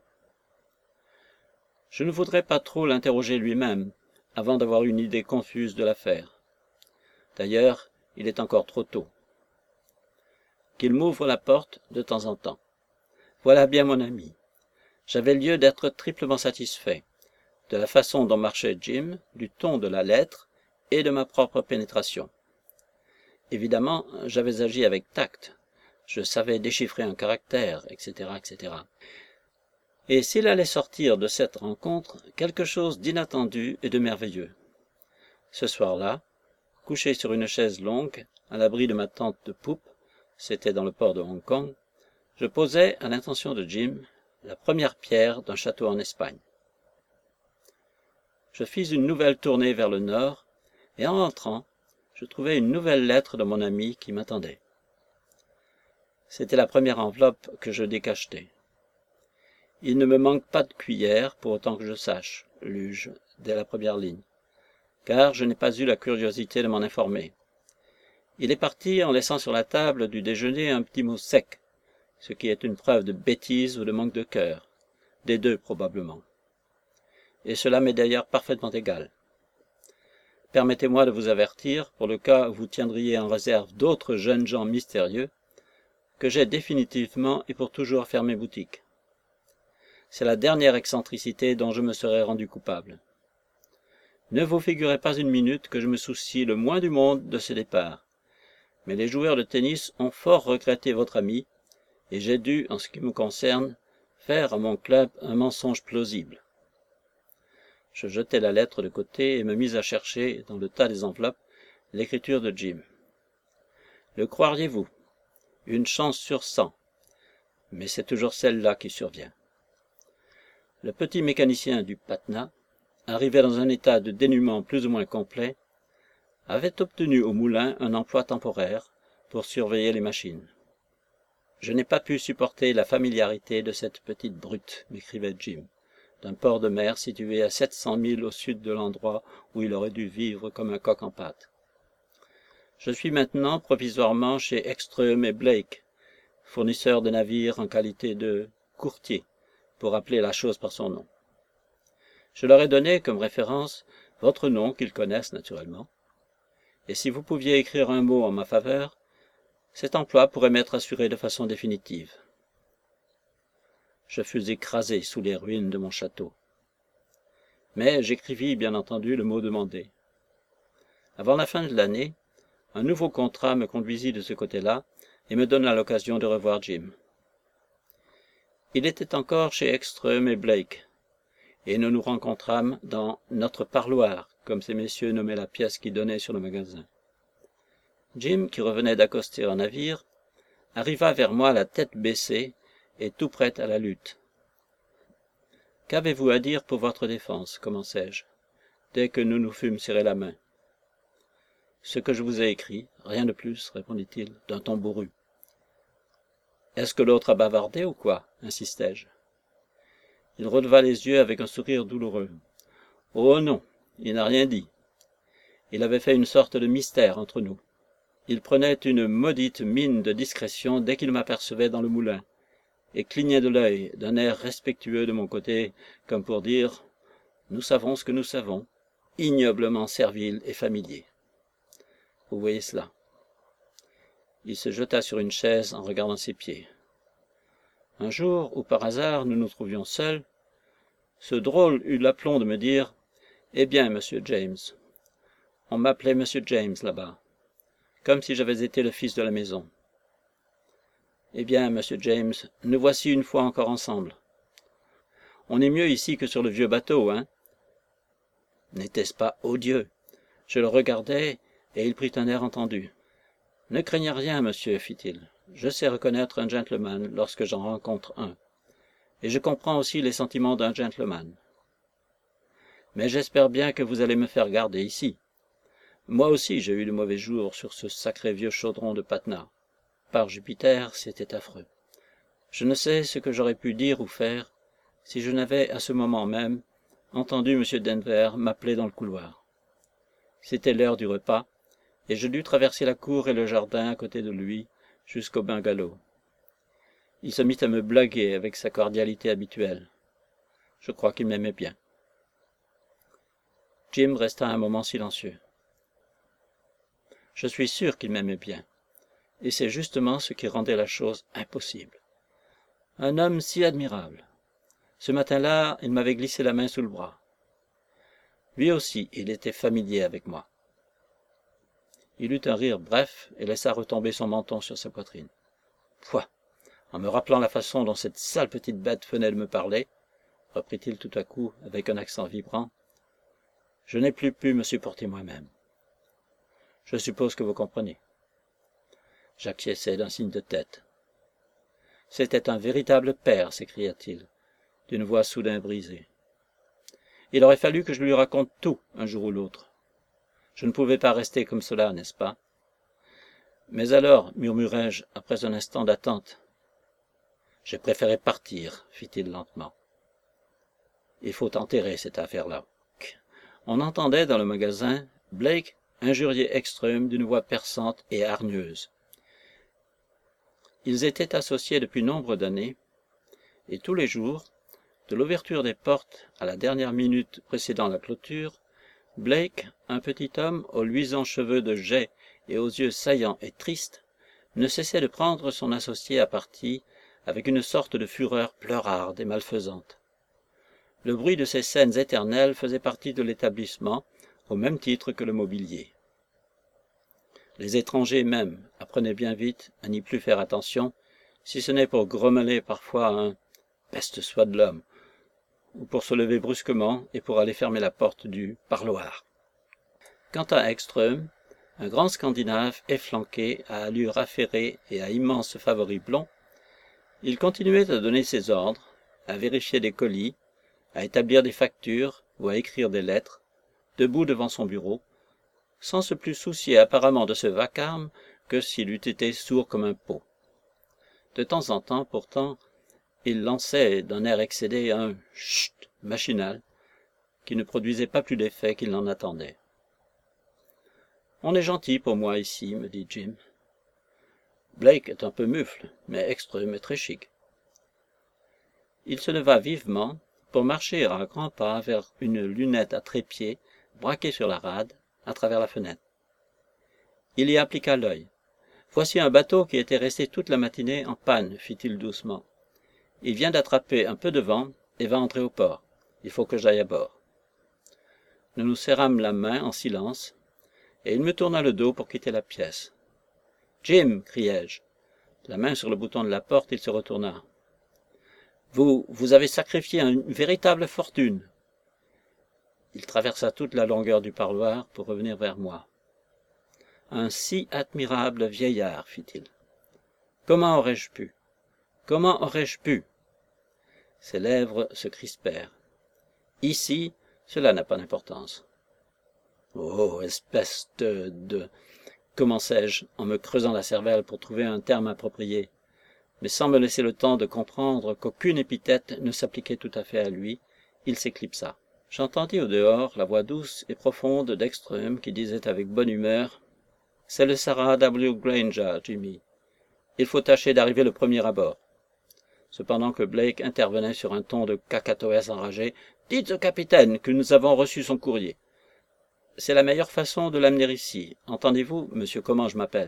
Je ne voudrais pas trop l'interroger lui-même, avant d'avoir une idée confuse de l'affaire. D'ailleurs, il est encore trop tôt. Qu'il m'ouvre la porte de temps en temps. Voilà bien mon ami. J'avais lieu d'être triplement satisfait, de la façon dont marchait Jim, du ton de la lettre, et de ma propre pénétration. Évidemment, j'avais agi avec tact. Je savais déchiffrer un caractère, et cetera, et cetera. Et s'il allait sortir de cette rencontre quelque chose d'inattendu et de merveilleux. Ce soir-là, couché sur une chaise longue, à l'abri de ma tente de poupe, c'était dans le port de Hong Kong, je posais, à l'intention de Jim, la première pierre d'un château en Espagne. Je fis une nouvelle tournée vers le nord, et en rentrant, je trouvai une nouvelle lettre de mon ami qui m'attendait. C'était la première enveloppe que je décachetai. Il ne me manque pas de cuillère, pour autant que je sache, lus-je dès la première ligne, car je n'ai pas eu la curiosité de m'en informer. Il est parti en laissant sur la table du déjeuner un petit mot sec, ce qui est une preuve de bêtise ou de manque de cœur, des deux probablement. Et cela m'est d'ailleurs parfaitement égal. Permettez-moi de vous avertir, pour le cas où vous tiendriez en réserve d'autres jeunes gens mystérieux, que j'ai définitivement et pour toujours fermé boutique. C'est la dernière excentricité dont je me serais rendu coupable. Ne vous figurez pas une minute que je me soucie le moins du monde de ce départ, mais les joueurs de tennis ont fort regretté votre ami, et j'ai dû, en ce qui me concerne, faire à mon club un mensonge plausible. Je jetai la lettre de côté et me mis à chercher, dans le tas des enveloppes, l'écriture de Jim. Le croiriez-vous? Une chance sur cent, mais c'est toujours celle-là qui survient. Le petit mécanicien du Patna, arrivé dans un état de dénuement plus ou moins complet, avait obtenu au moulin un emploi temporaire pour surveiller les machines. Je n'ai pas pu supporter la familiarité de cette petite brute, m'écrivait Jim, d'un port de mer situé à sept cents milles au sud de l'endroit où il aurait dû vivre comme un coq en pâte. Je suis maintenant provisoirement chez Ekström et Blake, fournisseurs de navires en qualité de courtier, pour appeler la chose par son nom. Je leur ai donné comme référence votre nom qu'ils connaissent naturellement, et si vous pouviez écrire un mot en ma faveur, Cet emploi pourrait m'être assuré de façon définitive. Je fus écrasé sous les ruines de mon château. Mais j'écrivis bien entendu le mot demandé. Avant la fin de l'année, un nouveau contrat me conduisit de ce côté-là et me donna l'occasion de revoir Jim. Il était encore chez Ekström et Blake, et nous nous rencontrâmes dans notre parloir, comme ces messieurs nommaient la pièce qui donnait sur le magasin. Jim, qui revenait d'accoster un navire, arriva vers moi la tête baissée et tout prêt à la lutte. « Qu'avez-vous à dire pour votre défense » commençai-je, dès que nous nous fûmes serré la main. « Ce que je vous ai écrit, rien de plus, » répondit-il, d'un ton bourru. « Est-ce que l'autre a bavardé ou quoi » insistai-je. Il releva les yeux avec un sourire douloureux. « Oh non, il n'a rien dit. Il avait fait une sorte de mystère entre nous. Il prenait une maudite mine de discrétion dès qu'il m'apercevait dans le moulin, et clignait de l'œil d'un air respectueux de mon côté, comme pour dire « Nous savons ce que nous savons, ignoblement servile et familier. » Vous voyez cela. Il se jeta sur une chaise en regardant ses pieds. Un jour où par hasard nous nous trouvions seuls, ce drôle eut l'aplomb de me dire « Eh bien, monsieur James, on m'appelait monsieur James là-bas, comme si j'avais été le fils de la maison. Eh bien, monsieur James, nous voici une fois encore ensemble. On est mieux ici que sur le vieux bateau, hein ?» N'était-ce pas odieux? Je le regardai, et il prit un air entendu. « Ne craignez rien, monsieur, fit-il. Je sais reconnaître un gentleman lorsque j'en rencontre un, et je comprends aussi les sentiments d'un gentleman. Mais j'espère bien que vous allez me faire garder ici. Moi aussi j'ai eu de mauvais jours sur ce sacré vieux chaudron de Patna. Par Jupiter, c'était affreux. Je ne sais ce que j'aurais pu dire ou faire si je n'avais à ce moment même entendu M. Denver m'appeler dans le couloir. C'était l'heure du repas, et je dus traverser la cour et le jardin à côté de lui jusqu'au bungalow. Il se mit à me blaguer avec sa cordialité habituelle. Je crois qu'il m'aimait bien. Jim resta un moment silencieux. Je suis sûr qu'il m'aimait bien, et c'est justement ce qui rendait la chose impossible. Un homme si admirable. Ce matin-là, il m'avait glissé la main sous le bras. Lui aussi, il était familier avec moi. Il eut un rire bref et laissa retomber son menton sur sa poitrine. Pouah, en me rappelant la façon dont cette sale petite bête venait de me parler, reprit-il tout à coup avec un accent vibrant, je n'ai plus pu me supporter moi-même. Je suppose que vous comprenez. J'acquiesçai d'un signe de tête. C'était un véritable père, s'écria-t-il, d'une voix soudain brisée. Il aurait fallu que je lui raconte tout un jour ou l'autre. Je ne pouvais pas rester comme cela, n'est-ce pas? Mais alors, murmurai-je après un instant d'attente. J'ai préféré partir, fit-il lentement. Il faut enterrer cette affaire-là. On entendait dans le magasin Blake injurier Ekström d'une voix perçante et hargneuse. Ils étaient associés depuis nombre d'années, et tous les jours, de l'ouverture des portes à la dernière minute précédant la clôture, Blake, un petit homme aux luisants cheveux de jais et aux yeux saillants et tristes, ne cessait de prendre son associé à partie avec une sorte de fureur pleurarde et malfaisante. Le bruit de ces scènes éternelles faisait partie de l'établissement, au même titre que le mobilier. Les étrangers même apprenaient bien vite à n'y plus faire attention, si ce n'est pour grommeler parfois un « peste soit de l'homme » ou pour se lever brusquement et pour aller fermer la porte du parloir. Quant à Ekström, un grand Scandinave efflanqué, à allure affairée et à immenses favoris blonds, il continuait à donner ses ordres, à vérifier des colis, à établir des factures ou à écrire des lettres, debout devant son bureau, sans se plus soucier apparemment de ce vacarme que s'il eût été sourd comme un pot. De temps en temps, pourtant, il lançait d'un air excédé un « chut » machinal, qui ne produisait pas plus d'effet qu'il n'en attendait. « On est gentil pour moi ici, » me dit Jim. « Blake est un peu mufle, mais Ekström est très chic. » Il se leva vivement pour marcher à grands pas vers une lunette à trépied braquée sur la rade, à travers la fenêtre. Il y appliqua l'œil, Voici un bateau qui était resté toute la matinée en panne, fit-il doucement. Il vient d'attraper un peu de vent et va entrer au port. Il faut que j'aille à bord. Nous nous serrâmes la main en silence, et il me tourna le dos pour quitter la pièce. « Jim !» criai-je. La main sur le bouton de la porte, il se retourna. « Vous, vous avez sacrifié une véritable fortune. » Il traversa toute la longueur du parloir pour revenir vers moi. « Un si admirable vieillard, fit-il. Comment aurais-je pu? Comment aurais-je pu ?» Ses lèvres se crispèrent. « Ici, cela n'a pas d'importance. »« Oh, espèce de... de... » commençai-je en me creusant la cervelle pour trouver un terme approprié, mais sans me laisser le temps de comprendre qu'aucune épithète ne s'appliquait tout à fait à lui, il s'éclipsa. J'entendis au dehors la voix douce et profonde d'Ekström qui disait avec bonne humeur « C'est le Sarah W. Granger, Jimmy. Il faut tâcher d'arriver le premier à bord. » Cependant que Blake intervenait sur un ton de cacatoès enragé, « Dites au capitaine que nous avons reçu son courrier. C'est la meilleure façon de l'amener ici. Entendez-vous, monsieur, comment je m'appelle »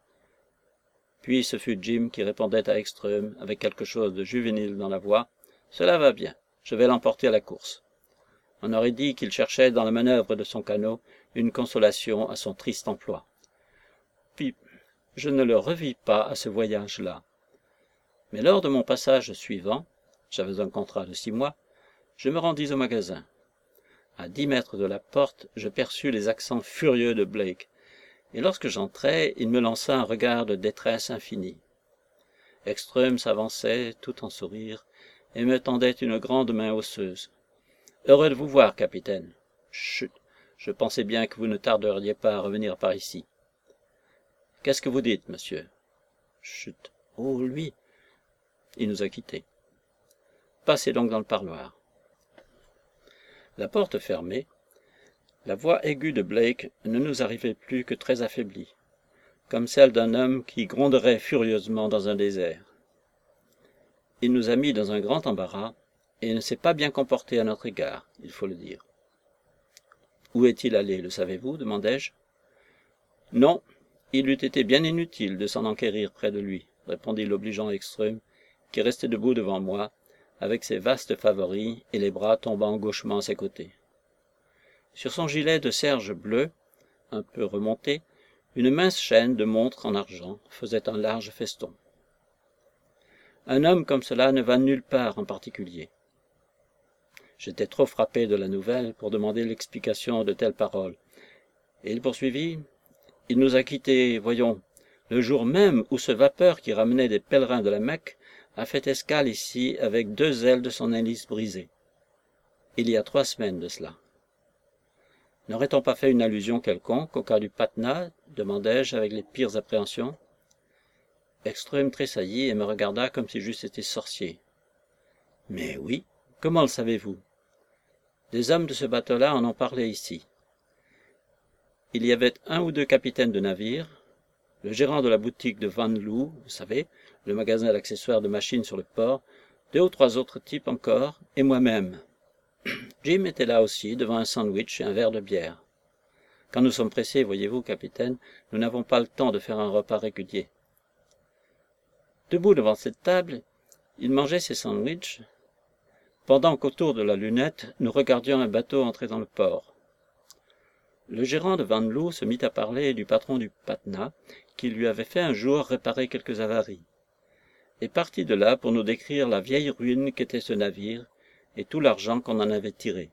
Puis ce fut Jim qui répondait à Ekström avec quelque chose de juvénile dans la voix. « Cela va bien. Je vais l'emporter à la course. » On aurait dit qu'il cherchait dans la manœuvre de son canot une consolation à son triste emploi. Puis je ne le revis pas à ce voyage-là. Mais lors de mon passage suivant, j'avais un contrat de six mois, je me rendis au magasin. À dix mètres de la porte, je perçus les accents furieux de Blake, et lorsque j'entrai, il me lança un regard de détresse infinie. Ekström s'avançait, tout en sourire, et me tendait une grande main osseuse. « Heureux de vous voir, capitaine. »« Chut, je pensais bien que vous ne tarderiez pas à revenir par ici. »« Qu'est-ce que vous dites, monsieur ?»« Chut. Oh, lui !» Il nous a quittés. « Passez donc dans le parloir. » La porte fermée, la voix aiguë de Blake ne nous arrivait plus que très affaiblie, comme celle d'un homme qui gronderait furieusement dans un désert. Il nous a mis dans un grand embarras, et ne s'est pas bien comporté à notre égard, il faut le dire. « Où est-il allé, le savez-vous » demandai-je. « Non, il eût été bien inutile de s'en enquérir près de lui, » répondit l'obligeant Ekström, qui restait debout devant moi, avec ses vastes favoris et les bras tombant gauchement à ses côtés. Sur son gilet de serge bleu, un peu remonté, une mince chaîne de montre en argent faisait un large feston. Un homme comme cela ne va nulle part en particulier. J'étais trop frappé de la nouvelle pour demander l'explication de telles paroles, et il poursuivit. « Il nous a quittés, voyons, le jour même où ce vapeur qui ramenait des pèlerins de la Mecque a fait escale ici avec deux ailes de son hélice brisées. Il y a trois semaines de cela. » « N'aurait-on pas fait une allusion quelconque au cas du Patna » demandai-je avec les pires appréhensions. Ekström tressaillit et me regarda comme si j'eusse été sorcier. « Mais oui, comment le savez-vous ?»« Des hommes de ce bateau-là en ont parlé ici. Il y avait un ou deux capitaines de navires, le gérant de la boutique de Van Loo, vous savez, le magasin d'accessoires de machines sur le port, deux ou trois autres types encore, et moi-même. Jim était là aussi, devant un sandwich et un verre de bière. Quand nous sommes pressés, voyez-vous, capitaine, nous n'avons pas le temps de faire un repas régulier. Debout devant cette table, il mangeait ses sandwichs, pendant qu'autour de la lunette, nous regardions un bateau entrer dans le port. Le gérant de Van Loo se mit à parler du patron du Patna, qui lui avait fait un jour réparer quelques avaries, et partit de là pour nous décrire la vieille ruine qu'était ce navire, et tout l'argent qu'on en avait tiré.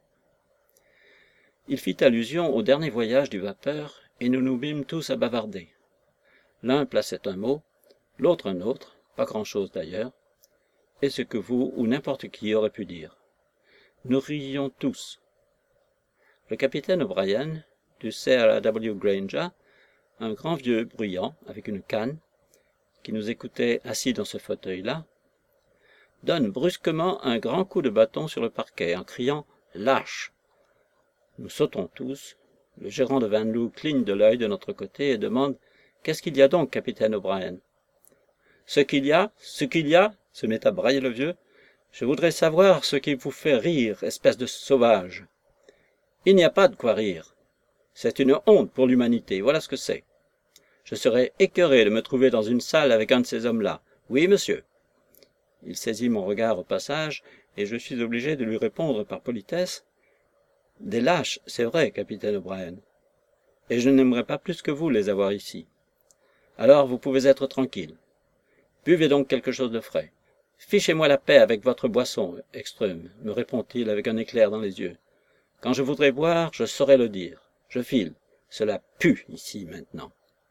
Il fit allusion au dernier voyage du vapeur, et nous nous mîmes tous à bavarder. L'un plaçait un mot, l'autre un autre, pas grand-chose d'ailleurs, et ce que vous ou n'importe qui aurait pu dire. Nous riions tous. Le capitaine O'Brien, du Sarah W. Granger, un grand vieux bruyant avec une canne, qui nous écoutait assis dans ce fauteuil-là, donne brusquement un grand coup de bâton sur le parquet en criant « Lâche !» Nous sautons tous. Le gérant de Van Loo cligne de l'œil de notre côté et demande « Qu'est-ce qu'il y a donc, capitaine O'Brien ?»« Ce qu'il y a, ce qu'il y a ?» se met à brailler le vieux. « Je voudrais savoir ce qui vous fait rire, espèce de sauvage. »« Il n'y a pas de quoi rire. C'est une honte pour l'humanité, voilà ce que c'est. Je serais écœuré de me trouver dans une salle avec un de ces hommes-là. Oui, monsieur. Il saisit mon regard au passage, et je suis obligé de lui répondre par politesse. Des lâches, c'est vrai, capitaine O'Brien. Et je n'aimerais pas plus que vous les avoir ici. Alors vous pouvez être tranquille. Buvez donc quelque chose de frais. Fichez-moi la paix avec votre boisson, Ekström, me répond-il avec un éclair dans les yeux. Quand je voudrais boire, je saurais le dire. Je file. Cela pue ici maintenant.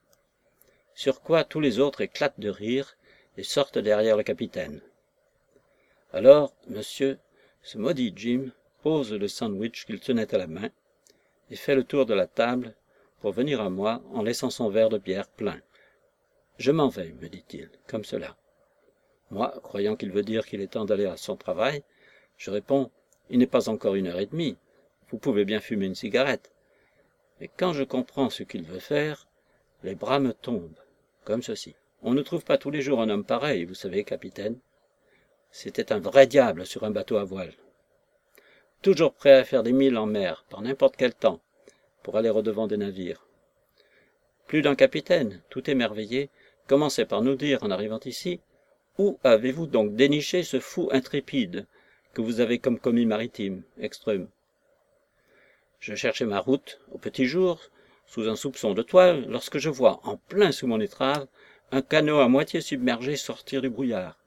Sur quoi tous les autres éclatent de rire et sortent derrière le capitaine. Alors, monsieur, ce maudit Jim pose le sandwich qu'il tenait à la main et fait le tour de la table pour venir à moi en laissant son verre de bière plein. Je m'en vais, me dit-il, comme cela. Moi, croyant qu'il veut dire qu'il est temps d'aller à son travail, je réponds, il n'est pas encore une heure et demie, vous pouvez bien fumer une cigarette. Mais quand je comprends ce qu'il veut faire, les bras me tombent, comme ceci. On ne trouve pas tous les jours un homme pareil, vous savez, capitaine. C'était un vrai diable sur un bateau à voile. Toujours prêt à faire des milles en mer, par n'importe quel temps, pour aller au-devant des navires. Plus d'un capitaine, tout émerveillé, commençait par nous dire en arrivant ici, où avez-vous donc déniché ce fou intrépide que vous avez comme commis maritime, Ekström? Je cherchais ma route au petit jour, sous un soupçon de toile, lorsque je vois, en plein sous mon étrave, un canot à moitié submergé sortir du brouillard.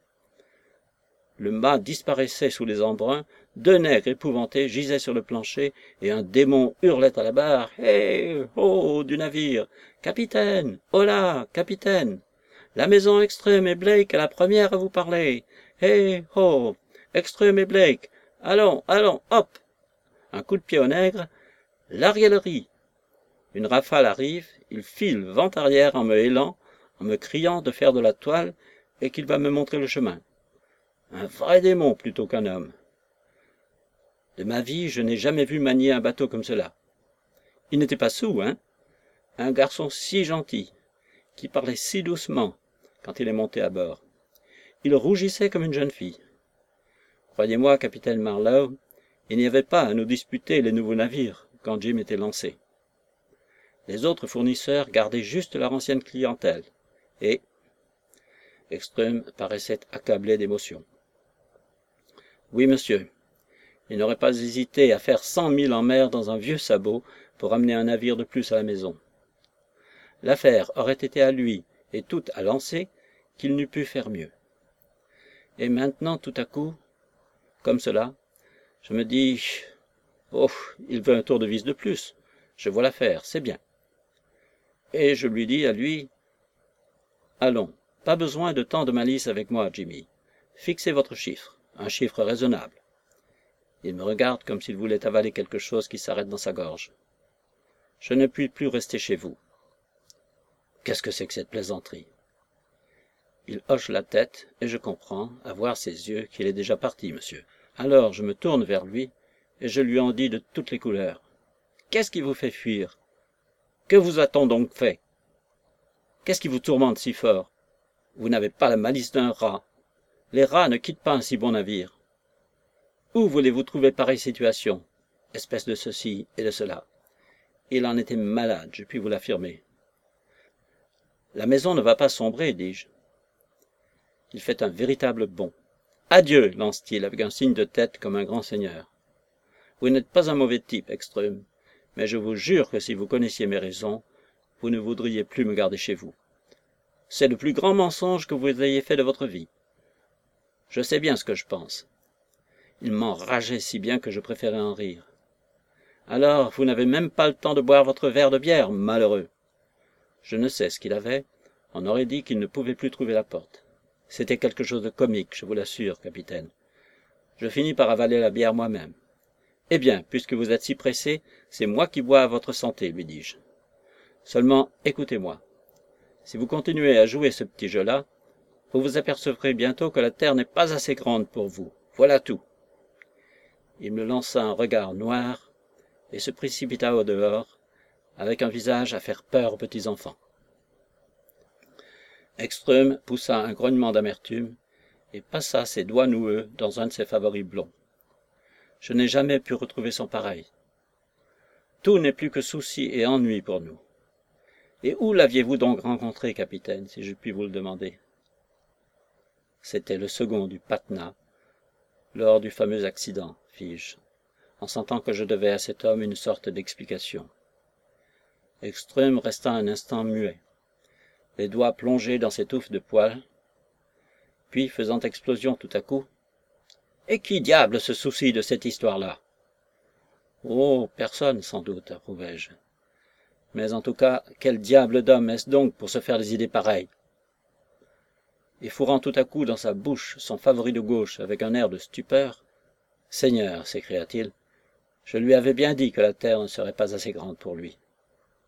Le mât disparaissait sous les embruns, deux nègres épouvantés gisaient sur le plancher, et un démon hurlait à la barre. « Hé, oh, du navire! Capitaine! Hola, capitaine! La maison Ekström et Blake est la première à vous parler! Hé, oh! Ekström et Blake! Allons, allons, hop! » Un coup de pied au nègre. « L'arrière-rie !» Une rafale arrive, il file vent arrière en me hélant, en me criant de faire de la toile et qu'il va me montrer le chemin. Un vrai démon plutôt qu'un homme. De ma vie, je n'ai jamais vu manier un bateau comme cela. Il n'était pas soûl, hein? Un garçon si gentil, qui parlait si doucement quand il est monté à bord. Il rougissait comme une jeune fille. Croyez-moi, capitaine Marlowe, il n'y avait pas à nous disputer les nouveaux navires quand Jim était lancé. Les autres fournisseurs gardaient juste leur ancienne clientèle, et Ekström paraissait accablé d'émotion. Oui, monsieur, il n'aurait pas hésité à faire cent milles en mer dans un vieux sabot pour amener un navire de plus à la maison. L'affaire aurait été à lui et toute à lancer qu'il n'eût pu faire mieux. Et maintenant, tout à coup, comme cela, je me dis, oh, il veut un tour de vis de plus, je vois l'affaire, c'est bien. Et je lui dis à lui, allons, pas besoin de tant de malice avec moi, Jimmy. Fixez votre chiffre, un chiffre raisonnable. Il me regarde comme s'il voulait avaler quelque chose qui s'arrête dans sa gorge. Je ne puis plus rester chez vous. Qu'est-ce que c'est que cette plaisanterie? Il hoche la tête, et je comprends, à voir ses yeux, qu'il est déjà parti, monsieur. Alors je me tourne vers lui, et je lui en dis de toutes les couleurs. Qu'est-ce qui vous fait fuir? Que vous a-t-on donc fait? Qu'est-ce qui vous tourmente si fort? Vous n'avez pas la malice d'un rat. Les rats ne quittent pas un si bon navire. Où voulez-vous trouver pareille situation? Espèce de ceci et de cela. Il en était malade, je puis vous l'affirmer. La maison ne va pas sombrer, dis-je. Il fait un véritable bond. Adieu, lance-t-il avec un signe de tête comme un grand seigneur. Vous n'êtes pas un mauvais type, Ekström, mais je vous jure que si vous connaissiez mes raisons, vous ne voudriez plus me garder chez vous. C'est le plus grand mensonge que vous ayez fait de votre vie. Je sais bien ce que je pense. Il m'enrageait si bien que je préférais en rire. Alors, vous n'avez même pas le temps de boire votre verre de bière, malheureux. Je ne sais ce qu'il avait, on aurait dit qu'il ne pouvait plus trouver la porte. C'était quelque chose de comique, je vous l'assure, capitaine. Je finis par avaler la bière moi-même. Eh bien, puisque vous êtes si pressé, c'est moi qui bois à votre santé, lui dis-je. Seulement, écoutez-moi. Si vous continuez à jouer ce petit jeu-là, vous vous apercevrez bientôt que la terre n'est pas assez grande pour vous. Voilà tout. Il me lança un regard noir et se précipita au dehors, avec un visage à faire peur aux petits enfants. Ekström poussa un grognement d'amertume et passa ses doigts noueux dans un de ses favoris blonds. Je n'ai jamais pu retrouver son pareil. Tout n'est plus que souci et ennui pour nous. Et où l'aviez-vous donc rencontré, capitaine, si je puis vous le demander? C'était le second du Patna, lors du fameux accident, fis-je, en sentant que je devais à cet homme une sorte d'explication. Ekström resta un instant muet, les doigts plongés dans ses touffes de poils, puis faisant explosion tout à coup. « Et qui diable se soucie de cette histoire-là » ? « Oh, personne, sans doute, approuvai-je. Mais en tout cas, quel diable d'homme est-ce donc pour se faire des idées pareilles ?» Et fourrant tout à coup dans sa bouche son favori de gauche avec un air de stupeur, « Seigneur, s'écria-t-il, je lui avais bien dit que la terre ne serait pas assez grande pour lui. »